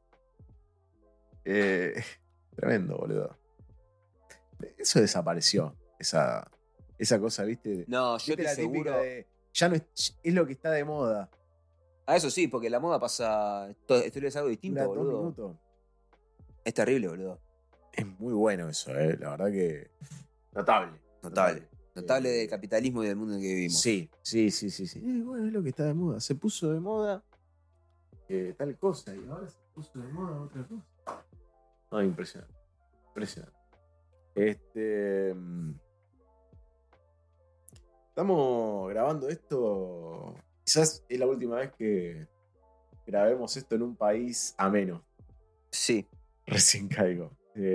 Tremendo, boludo. Eso desapareció. Esa cosa, ¿viste? No, yo ¿Viste te la típica aseguro... de, ya no es lo que está de moda. Ah, eso sí, porque la moda pasa... Esto es algo distinto, Dura boludo. 2 minutos. Es terrible, boludo. Es muy bueno eso, la verdad que... Notable del capitalismo y del mundo en el que vivimos. Sí. Bueno, es lo que está de moda. Se puso de moda tal cosa y ahora se puso de moda otra cosa. No, impresionante. Estamos grabando esto. Quizás es la última vez que grabemos esto en un país ameno. Sí. Recién caigo.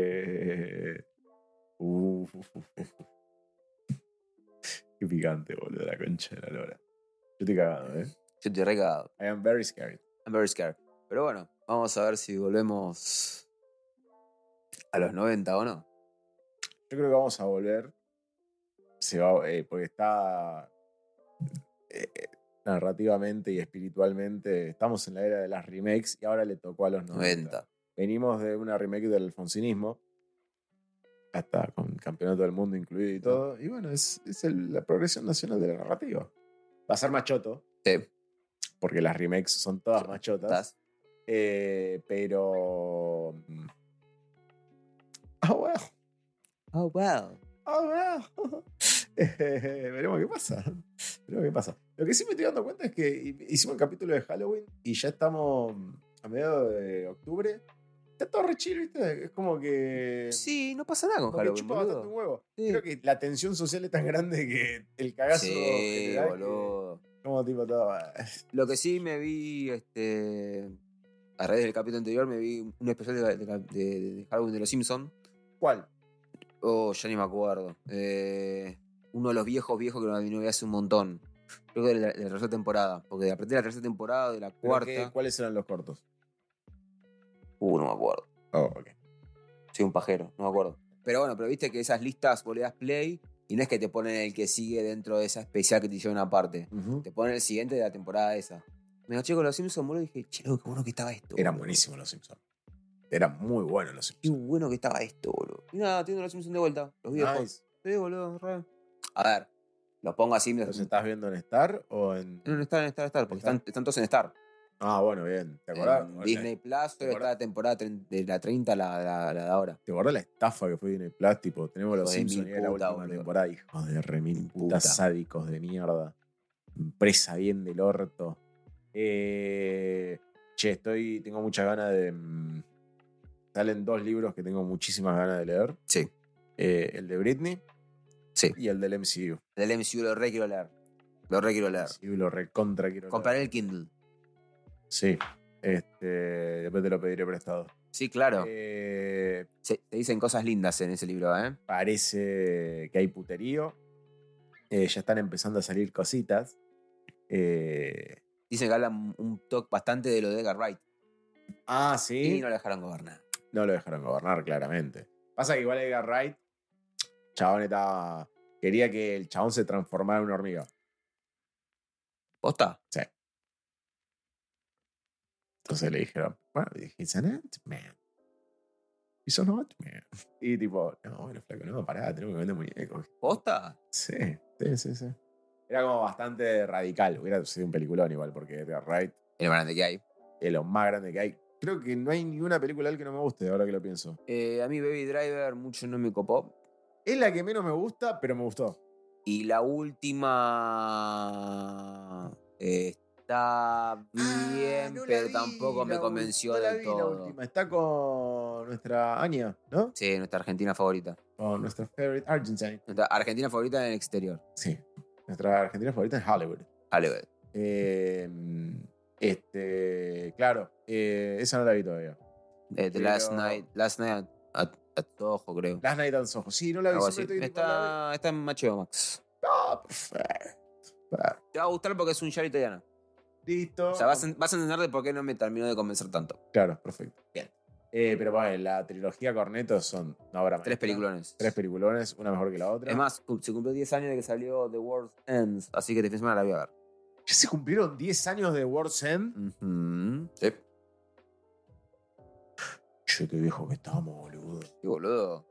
Qué picante, boludo, la concha de la lora. Yo estoy cagado, Yo estoy re cagado. I am very scared. I'm very scared. Pero bueno, vamos a ver si volvemos a los 90 o no. Yo creo que vamos a volver. Se va, porque está narrativamente y espiritualmente. Estamos en la era de las remakes y ahora le tocó a los 90. Venimos de una remake del alfonsinismo. Hasta con campeonato del mundo incluido y todo. Y bueno, es la progresión nacional de la narrativa. Va a ser machoto. Sí. Porque las remakes son todas machotas. Pero. Oh, well. Veremos qué pasa. Lo que sí me estoy dando cuenta es que hicimos el capítulo de Halloween y ya estamos a mediados de octubre. Está todo re chill, ¿viste? Es como que... Sí, no pasa nada con Halloween, chupa boludo. bastante un huevo. Sí. Creo que la tensión social es tan grande que el cagazo general boludo. Como tipo todo... Lo que sí me vi, a raíz del capítulo anterior, me vi un especial de Halloween de los Simpsons. ¿Cuál? Oh, ya ni me acuerdo. Uno de los viejos que no vi hace un montón. Creo que de la tercera temporada. Porque a partir de la tercera temporada, de la cuarta... ¿Cuáles eran los cortos? No me acuerdo. Oh, ok. Soy un pajero, no me acuerdo. Pero bueno, pero viste que esas listas vos le das play y no es que te ponen el que sigue dentro de esa especial que te hicieron aparte. Te ponen el siguiente de la temporada esa. Me enganché con los Simpsons, boludo, y dije, che, qué bueno que estaba esto. Eran buenísimos los Simpsons. Eran muy buenos los Simpsons. Qué bueno que estaba esto, boludo. Y nada, tengo los Simpsons de vuelta, los viejos. Nice. Sí, boludo, re. A ver, los pongo así. ¿Los estás viendo en Star o en...? No, en Star, porque están todos en Star. Ah, bueno, bien. ¿Te acordás? En Disney Plus, pero está la temporada de la 30 a la de ahora. ¿Te acordás la estafa que fue Disney Plus? Tipo, tenemos los Simpsons y era la última boludo. temporada. Hijos de remil puta sádicos de mierda. Empresa bien del orto. Tengo muchas ganas de... Salen 2 libros que tengo muchísimas ganas de leer. Sí. El de Britney. Sí. Y el del MCU. El del MCU lo re quiero leer. MCU lo recontra quiero leer. Compraré el Kindle. Sí. Después te lo pediré prestado. Sí, claro. Se dicen cosas lindas en ese libro, ¿eh? Parece que hay puterío. Ya están empezando a salir cositas. Dicen que hablan un toque bastante de lo de Edgar Wright. Ah, sí. Y no lo dejaron gobernar. No lo dejaron gobernar, claramente. Pasa que igual Edgar Wright, chabón quería que el chabón se transformara en una hormiga. ¿Posta? Sí. Entonces le dijeron, bueno, he's an Ant-Man. He's an Ant-Man. Y tipo, no, bueno, flaco, no, pará, tenemos que vender muñecos. ¿Posta? Sí. Era como bastante radical. Hubiera sido un peliculón igual, porque Edgar Wright Es lo más grande que hay. Es lo más grande que hay. Creo que no hay ninguna película de él que no me guste, ahora que lo pienso. A mí Baby Driver mucho no me copó. Es la que menos me gusta, pero me gustó. Y la última... Está bien, no la pero vi, tampoco me convenció no la del vi la todo. última. Está con nuestra Anya, ¿no? Sí, nuestra Argentina favorita. Con nuestra favorite Argentine. Nuestra Argentina favorita en el exterior. Sí. Nuestra Argentina favorita en Hollywood. Hollywood. Claro, esa no la vi todavía. The Pero- Last Night at Soho, creo. Last Night on Soho. Sí, no la vi. Algo Siempre así. estoy tipo, la Está en HBO Max. vi. Ah, perfecto. Te va a gustar porque es un show italiano. Listo. O sea, vas a entender de por qué no me terminó de convencer tanto. Claro, perfecto. Bien. Pero bueno, la trilogía Cornetto son una obra maestra. 3 peliculones. 3 peliculones, una mejor que la otra. Es más, se cumplió 10 años de que salió The World Ends, así que este fin de semana la voy a ver. ¿Ya se cumplieron 10 años de World's End? Sí. Che, qué viejo que estamos, boludo. Qué boludo.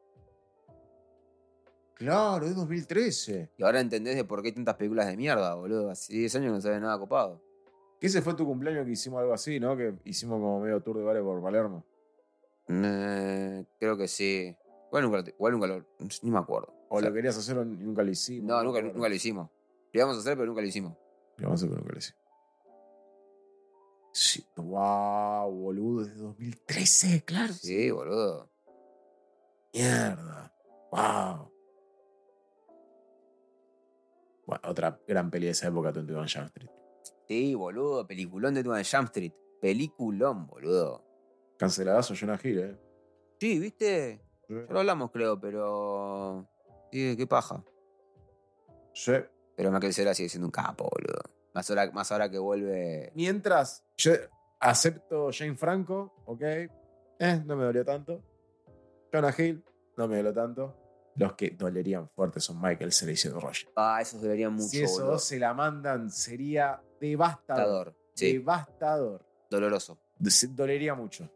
Claro, es 2013. Y ahora entendés de por qué hay tantas películas de mierda, boludo. Hace 10 años no se ve nada copado. Que ese fue tu cumpleaños que hicimos algo así, ¿no? Que hicimos como medio tour de bares por Palermo. Creo que sí. Igual nunca lo... Ni me acuerdo. O O sea, lo querías hacer y nunca lo hicimos. no, me nunca acuerdo. lo hicimos. Lo íbamos a hacer, pero nunca lo hicimos. Lo vamos a hacer, pero nunca lo hicimos. Sí, wow, boludo, desde 2013, claro. Sí, boludo. Mierda. Wow. Bueno, otra gran peli de esa época, 21 Jump Street. Sí, boludo. Peliculón de 21 Jump Street. Peliculón, boludo. Canceladazo Jonah Hill, ¿eh? Sí, ¿viste? Sí. Ya lo hablamos, creo, pero... Sí, qué paja. Sí. Pero Michael Cera sigue siendo un capo, boludo. Más ahora que vuelve... Mientras, yo acepto Jane Franco, ok. No me dolió tanto. Jonah Hill, no me dolió tanto. Los que dolerían fuerte son Michael Cera y Seth Rogen. Ah, esos deberían mucho, Si esos boludo. dos se la mandan, sería devastador. Devastador, sí. Devastador. Doloroso. Dolería mucho.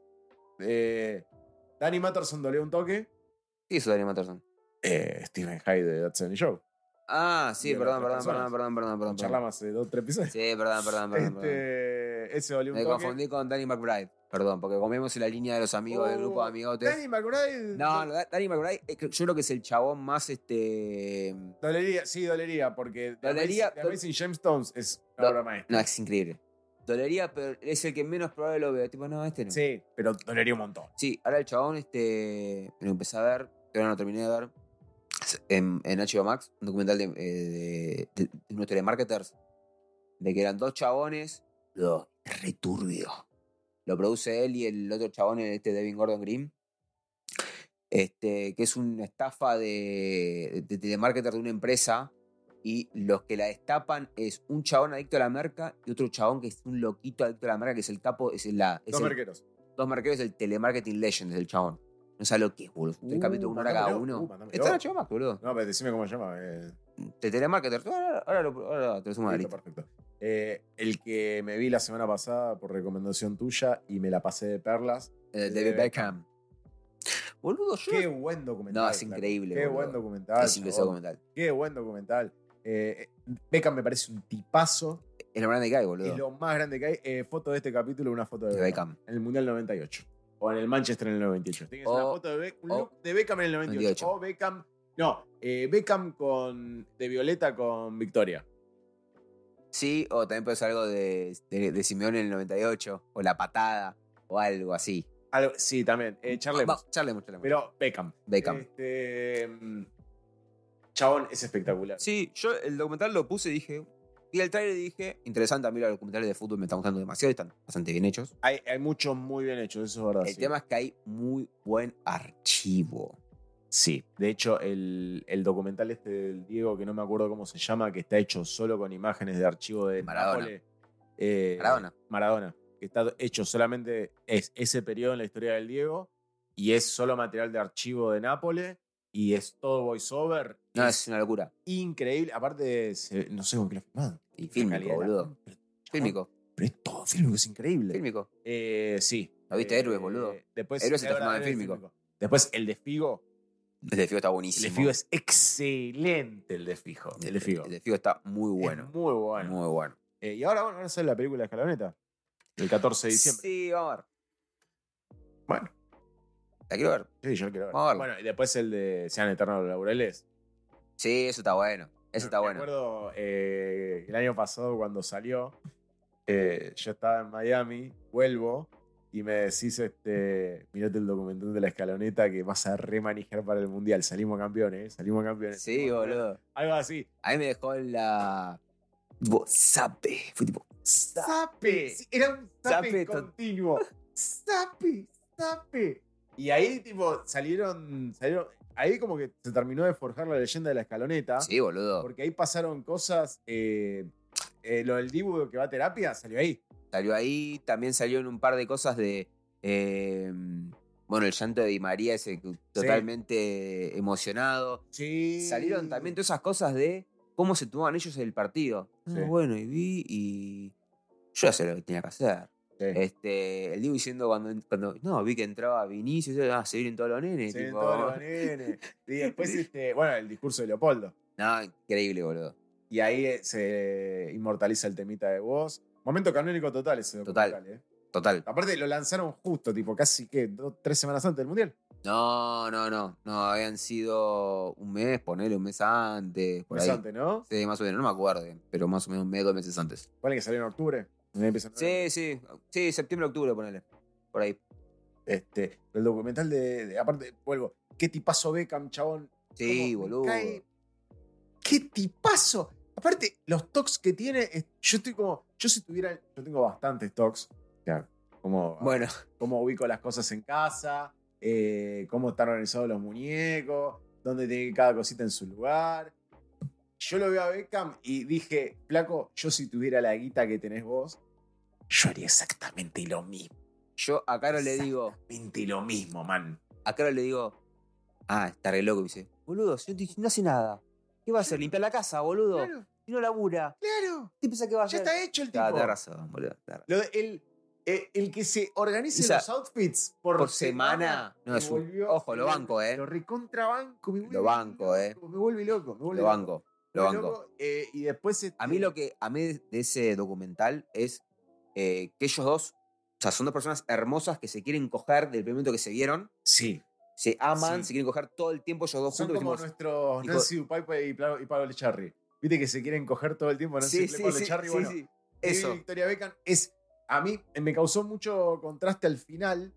Danny Matterson dolió un toque. ¿Qué hizo Danny Matterson? Stephen Hyde de That 70 Show. Ah, sí, Y de perdón. otras personas. Charlamos hace 2 o 3 episodios. Sí, perdón. Ese dolió un Me toque. confundí con Danny McBride. Perdón, porque comemos en la línea de los amigos del grupo de amigotes. Danny McBride. No, Danny McBride, yo creo que es el chabón más Dolería, porque Dolería, The Amazing Gemstones es una obra maestra. No, es increíble. Dolería, pero es el que menos probable lo veo. Tipo, no, este no. Sí, pero dolería un montón. Sí, ahora el chabón, lo empecé a ver, pero no lo terminé de ver. En HBO Max, un documental de unos telemarketers, de que eran 2 chabones, returbio. Lo produce él y el otro chabón, Devin Gordon Green, que es una estafa de telemarketer de una empresa, y los que la destapan es un chabón adicto a la merca y otro chabón que es un loquito adicto a la merca, que es el capo, Dos el, merqueros. 2 marqueros del telemarketing legend del chabón. No sabes lo que es, boludo. 3 capítulos, 1 hora cada mándamelo. uno. Mándamelo. Está en HBO Max, boludo. No, pero decime cómo se llama. De telemarketer. Ahora te lo sumo a la Listo, lista. perfecto. El que me vi la semana pasada por recomendación tuya y me la pasé de perlas. David Beckham. Boludo, yo... Qué buen documental. No, es flaco. increíble, Qué boludo. buen documental. Es increíble ese chabón. documental. Qué buen documental. Beckham me parece un tipazo. Es lo grande que hay, boludo. Es lo más grande que hay. Foto de este capítulo, una foto de De Beckham. Beckham. En el Mundial 98. O en el Manchester en el 98. Tienes una foto de un look de Beckham en el 98. 98. O Beckham. No, Beckham de Violeta con Victoria. Sí, o también puede ser algo de Simeone en el 98. O La Patada. O algo así. Sí, también. Charlemos. Charlemos. Pero Beckham. Beckham. Chabón es espectacular. Sí, yo el documental lo puse y dije... Vi el trailer y dije... Interesante, a mí los documentales de fútbol me están gustando demasiado. Están bastante bien hechos. Hay muchos muy bien hechos, eso es verdad. El sí. tema es que hay muy buen archivo. Sí, de hecho, el documental este del Diego, que no me acuerdo cómo se llama, que está hecho solo con imágenes de archivo de Maradona. Nápoles, Maradona, que está hecho solamente, es ese periodo en la historia del Diego, y es solo material de archivo de Nápoles, y es todo voiceover. No, es una locura. Increíble, aparte, no sé con qué lo filmaron. Y La fílmico, calidad de la- boludo. Fílmico. Pero es todo fílmico, es increíble. Fílmico. Sí. ¿No viste Héroes, boludo? Después, Héroes está de verdad, filmado en Héroes fílmico. Después el de Figo. El de Figo está El buenísimo. de Figo es excelente, el de Figo. El de Figo. El de Figo está muy bueno. Es muy bueno. Muy bueno. Y ahora sale la película de Escaloneta. El 14 de diciembre. Sí, vamos a ver. Bueno, La quiero ver. sí, yo lo quiero ver. Vamos a verlo. Bueno, y después el de Sean Eternos los Laureles. Sí, eso está bueno. Eso está Me bueno. acuerdo el año pasado cuando salió, yo estaba en Miami, vuelvo, y me decís, mirate el documental de la escaloneta que vas a remanejar para el Mundial. Salimos campeones, salimos campeones. Sí, salimos campeones. boludo. Algo así. A mí me dejó en la. Tipo, zape. Fue tipo. ¡Zape! Sí, era un zape Zape continuo. ¡Zape! Y ahí, tipo, salieron. Ahí como que se terminó de forjar la leyenda de la escaloneta. Sí, boludo. Porque ahí pasaron cosas. Lo del Dibu que va a terapia salió ahí. Salió ahí, también salió en un par de cosas de. Bueno, el llanto de Di María, ese totalmente emocionado. Sí. Salieron también todas esas cosas de cómo se tomaban ellos el partido. Sí. Bueno, y vi y. Yo ya sé lo que tenía que hacer. Sí. El Dibu diciendo cuando. No, vi que entraba Vinicius, se vienen todos los nenes. Se tipo. ven todos los nenes. Y después, bueno, el discurso de Leopoldo. No, increíble, boludo. Y ahí se inmortaliza el temita de voz. Momento canónico total ese documental, Total. Aparte lo lanzaron justo, tipo casi que 3 semanas antes del Mundial. No, habían sido un mes, ponele un mes antes. Por ahí. Antes, ¿no? Sí, más o menos, no me acuerdo, pero más o menos un mes, 2 meses antes. Ponle que salió en octubre. Sí, septiembre, octubre, ponele. Por ahí. El documental aparte, vuelvo, qué tipazo Beckham, chabón. Sí, ¿Cómo boludo. Qué tipazo. Aparte, los tocs que tiene, yo tengo bastantes tocs. O sea, Bueno. cómo ubico las cosas en casa, cómo están organizados los muñecos, dónde tiene cada cosita en su lugar. Yo lo veo a Beckham y dije, flaco, yo si tuviera la guita que tenés vos, yo haría exactamente lo mismo. Yo a Caro le digo. Exactamente lo mismo, man. A Caro le digo. Está re loco, dice. Boludo, si no hace nada. ¿Qué va a hacer? ¿Limpiar la casa, boludo? Claro. Si no labura. Claro. ¿Qué piensa que va a hacer? Ya está hecho el tipo. Tenés razón, boludo. El que se organice Esa- los outfits por semana. No, me es un. volvió- Ojo, lo banco, Lo recontrabanco. Lo banco, Me vuelve loco. Lo banco. Lo banco. Y después. A mí a mí de ese documental es que ellos dos, o sea, son dos personas hermosas que se quieren coger del primer momento que se vieron. Sí. Se aman, Sí. se quieren coger todo el tiempo ellos dos Son juntos. como decimos, nuestros hijo- Nancy Dupape y Pablo Lecharri. Viste que se quieren coger todo el tiempo Nancy Dupape y Pablo Lecharri. Bueno, sí. Eso. Eso. Victoria Beckham a mí me causó mucho contraste al final.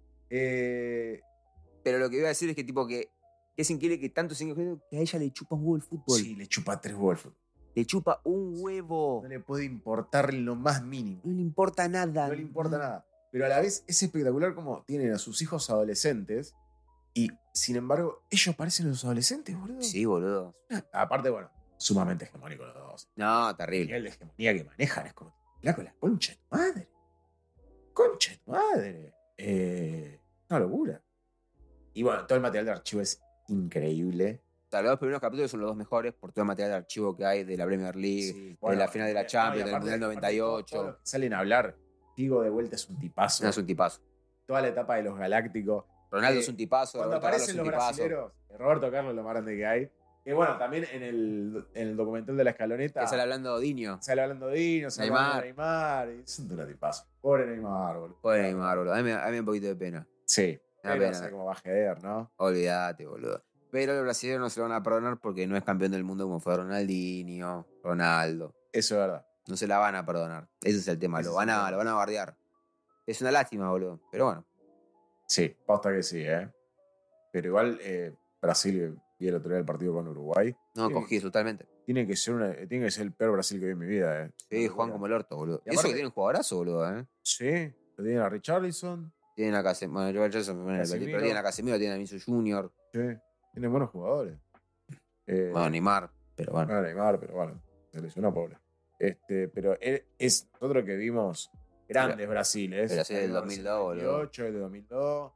Pero lo que iba a decir es que tipo que es increíble que tanto se que a ella le chupa un huevo el fútbol. Sí, le chupa 3 huevos. Le chupa un huevo. No le puede importar lo más mínimo. No le importa nada. No le importa nada. Pero a la vez es espectacular como tienen a sus hijos adolescentes y, sin embargo, ellos parecen los adolescentes, boludo. Sí, boludo. Aparte, bueno, sumamente hegemónicos los dos. No, El terrible. nivel de hegemonía que manejan es como, con la concha de tu madre. Concha de tu madre. Una locura. Y bueno, todo el material de archivo es increíble. O sea, los dos primeros capítulos son los dos mejores por todo el material de archivo que hay de la Premier League, Sí, de la final de la Champions, del aparte- Mundial aparte 98. todos los que salen a hablar. Figo de vuelta es un tipazo. No, es un tipazo. Toda la etapa de los galácticos. Ronaldo es un tipazo. Cuando Roberto Carlos aparecen es los un tipazo. brasileros, Roberto Carlos es lo más grande que hay. Que bueno, también en el documental de la escaloneta Que sale hablando Dino. sale hablando de Dino, sale hablando de Neymar. Y es un tipazo. Pobre Neymar, boludo. Pobre Neymar, boludo. A mí me da un poquito de pena. Sí. Me da Pero pena. no sé cómo va a jeder, ¿no? Olvídate, boludo. Pero los brasileños no se lo van a perdonar porque no es campeón del mundo como fue Ronaldinho, Ronaldo. Eso es verdad. No se la van a perdonar. Ese es el tema. Ese Lo es van el a tema. bardear. Es una lástima, boludo. Pero bueno. Sí, posta que sí, ¿eh? Pero igual Brasil, vi el otro día el partido con Uruguay. No, Sí. cogí totalmente. Tiene que ser el peor Brasil que vi en mi vida, ¿eh? Sí, Una Juan locura. como el orto, boludo. Y Eso aparte- que tiene un jugadorazo, boludo, ¿eh? Sí, lo tienen a Richarlison. Tienen a Casemiro. Bueno, Joel Jackson, pero Casemiro. tienen a Casemiro, tienen a Vinicius Junior. Sí, tienen buenos jugadores. Bueno, Neymar. Pero bueno. Bueno, Neymar, pero bueno, se lesionó pobre. Pero es otro que vimos grandes Brasiles. pero sí, del El 2002, boludo. 98, el de 2002.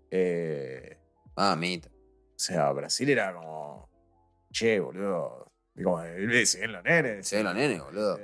Mamita. O sea, Brasil era como, che, boludo. Como, se ven los nenes. Se ven los nenes, boludo.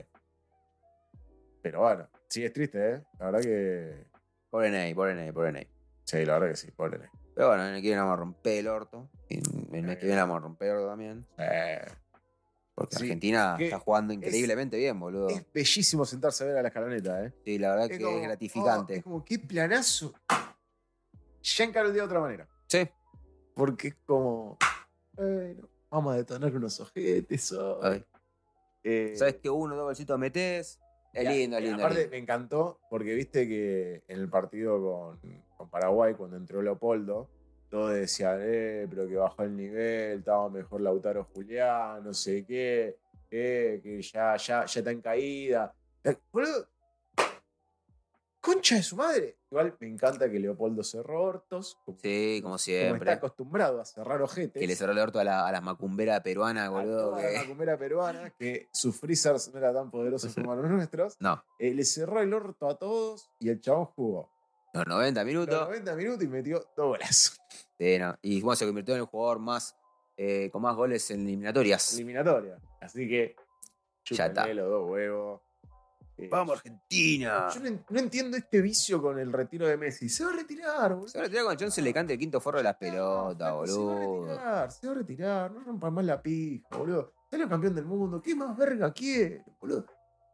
Pero bueno, sí, es triste, ¿eh? La verdad que. Pobre Ney. Sí, la verdad que sí, pobre Ney. Pero bueno, en el que viene vamos a romper el orto. Y el mes que viene vamos a romper el orto también. Porque Sí, Argentina que está jugando increíblemente bien, boludo. Es bellísimo sentarse a ver a la escaloneta, ¿eh? Sí, la verdad que como, es gratificante. es como, qué planazo. Ya encaró el día de otra manera. Sí. Porque es como. Bueno, vamos a detonar unos ojetes. Ay. Eh, Sabes que uno, dos golcitos metés. Es lindo, es lindo. Aparte, lindo. me encantó porque viste que en el partido con Paraguay, cuando entró Leopoldo, todos decían, pero que bajó el nivel, estaba mejor Lautaro Julián, no sé qué, que ya está en caída. Boludo, concha de su madre. Igual me encanta que Leopoldo cerró ortos. Sí, como Como siempre. está acostumbrado a cerrar ojetes. Que le cerró el orto a las macumberas peruanas, boludo. A la macumbera peruana, que sus freezers no eran tan poderosos como los nuestros. No. Le cerró el orto a todos y el chabón jugó. Los 90 minutos. Los 90 minutos y metió 2 golazos. Sí, no. Y bueno, se convirtió en el jugador más con más goles en eliminatorias. Eliminatoria. Así que Ya está. chúpenle los 2 huevos. ¡Vamos, Argentina! Yo no entiendo este vicio con el retiro de Messi. Se va a retirar, boludo. Se va a retirar cuando John se le cante el quinto forro de las pelotas, boludo. Se va a retirar. No rompan más la pija, boludo. Salió campeón del mundo. ¿Qué más verga quiere, boludo?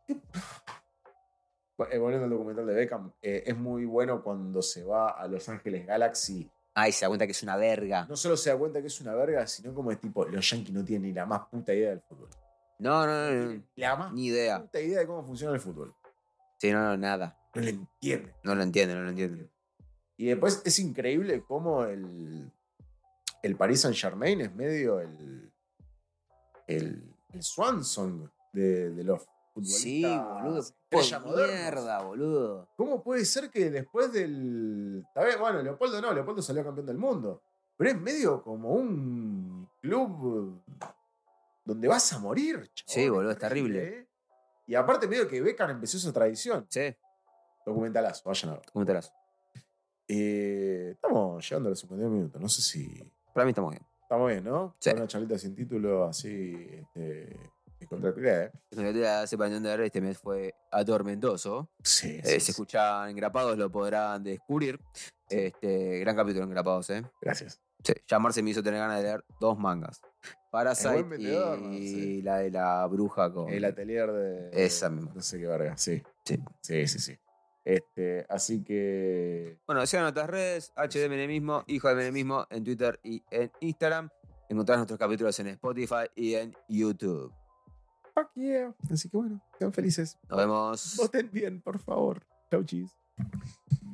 Volviendo al documental de Beckham, es muy bueno cuando se va a Los Ángeles Galaxy. Ay, se da cuenta que es una verga. No solo se da cuenta que es una verga, sino como es tipo, los Yankees no tienen ni la más puta idea del fútbol. No. La más Ni idea. puta idea de cómo funciona el fútbol. Sí, no, nada. No lo entiende. No lo entiende. Y después es increíble cómo el Paris Saint-Germain es medio el Swan Song de los futbolistas. Sí, boludo. estrella Por modernos. mierda, boludo. ¿Cómo puede ser que después del... Está bien, bueno, Leopoldo salió campeón del mundo. Pero es medio como un club donde vas a morir, chabón. Sí, boludo, es terrible. Y aparte medio que Beckham empezó esa tradición. Sí, Documentalazo, vayan a ver. coméntalas. Estamos llegando a los 52 minutos. No sé si... Para mí estamos bien. Estamos bien, ¿no? Sí. Una charlita sin título, así... contra el Sepan entender, este mes fue atormentoso. Sí, Si escuchan Engrapados lo podrán descubrir. Gran capítulo en Engrapados, Gracias. Sí, ya Marce me hizo tener ganas de leer 2 mangas. Parasite buen vendedor, y sí. la de la bruja con... El atelier de... Esa misma. No sé qué verga, sí. Sí. Sí. Así que... Bueno, sigan nuestras redes, HD Menemismo, Hijo de Menemismo, en Twitter y en Instagram. Encontrarán nuestros capítulos en Spotify y en YouTube. Fuck yeah. Así que bueno, sean felices. Nos vemos. Voten bien, por favor. Chau, chis.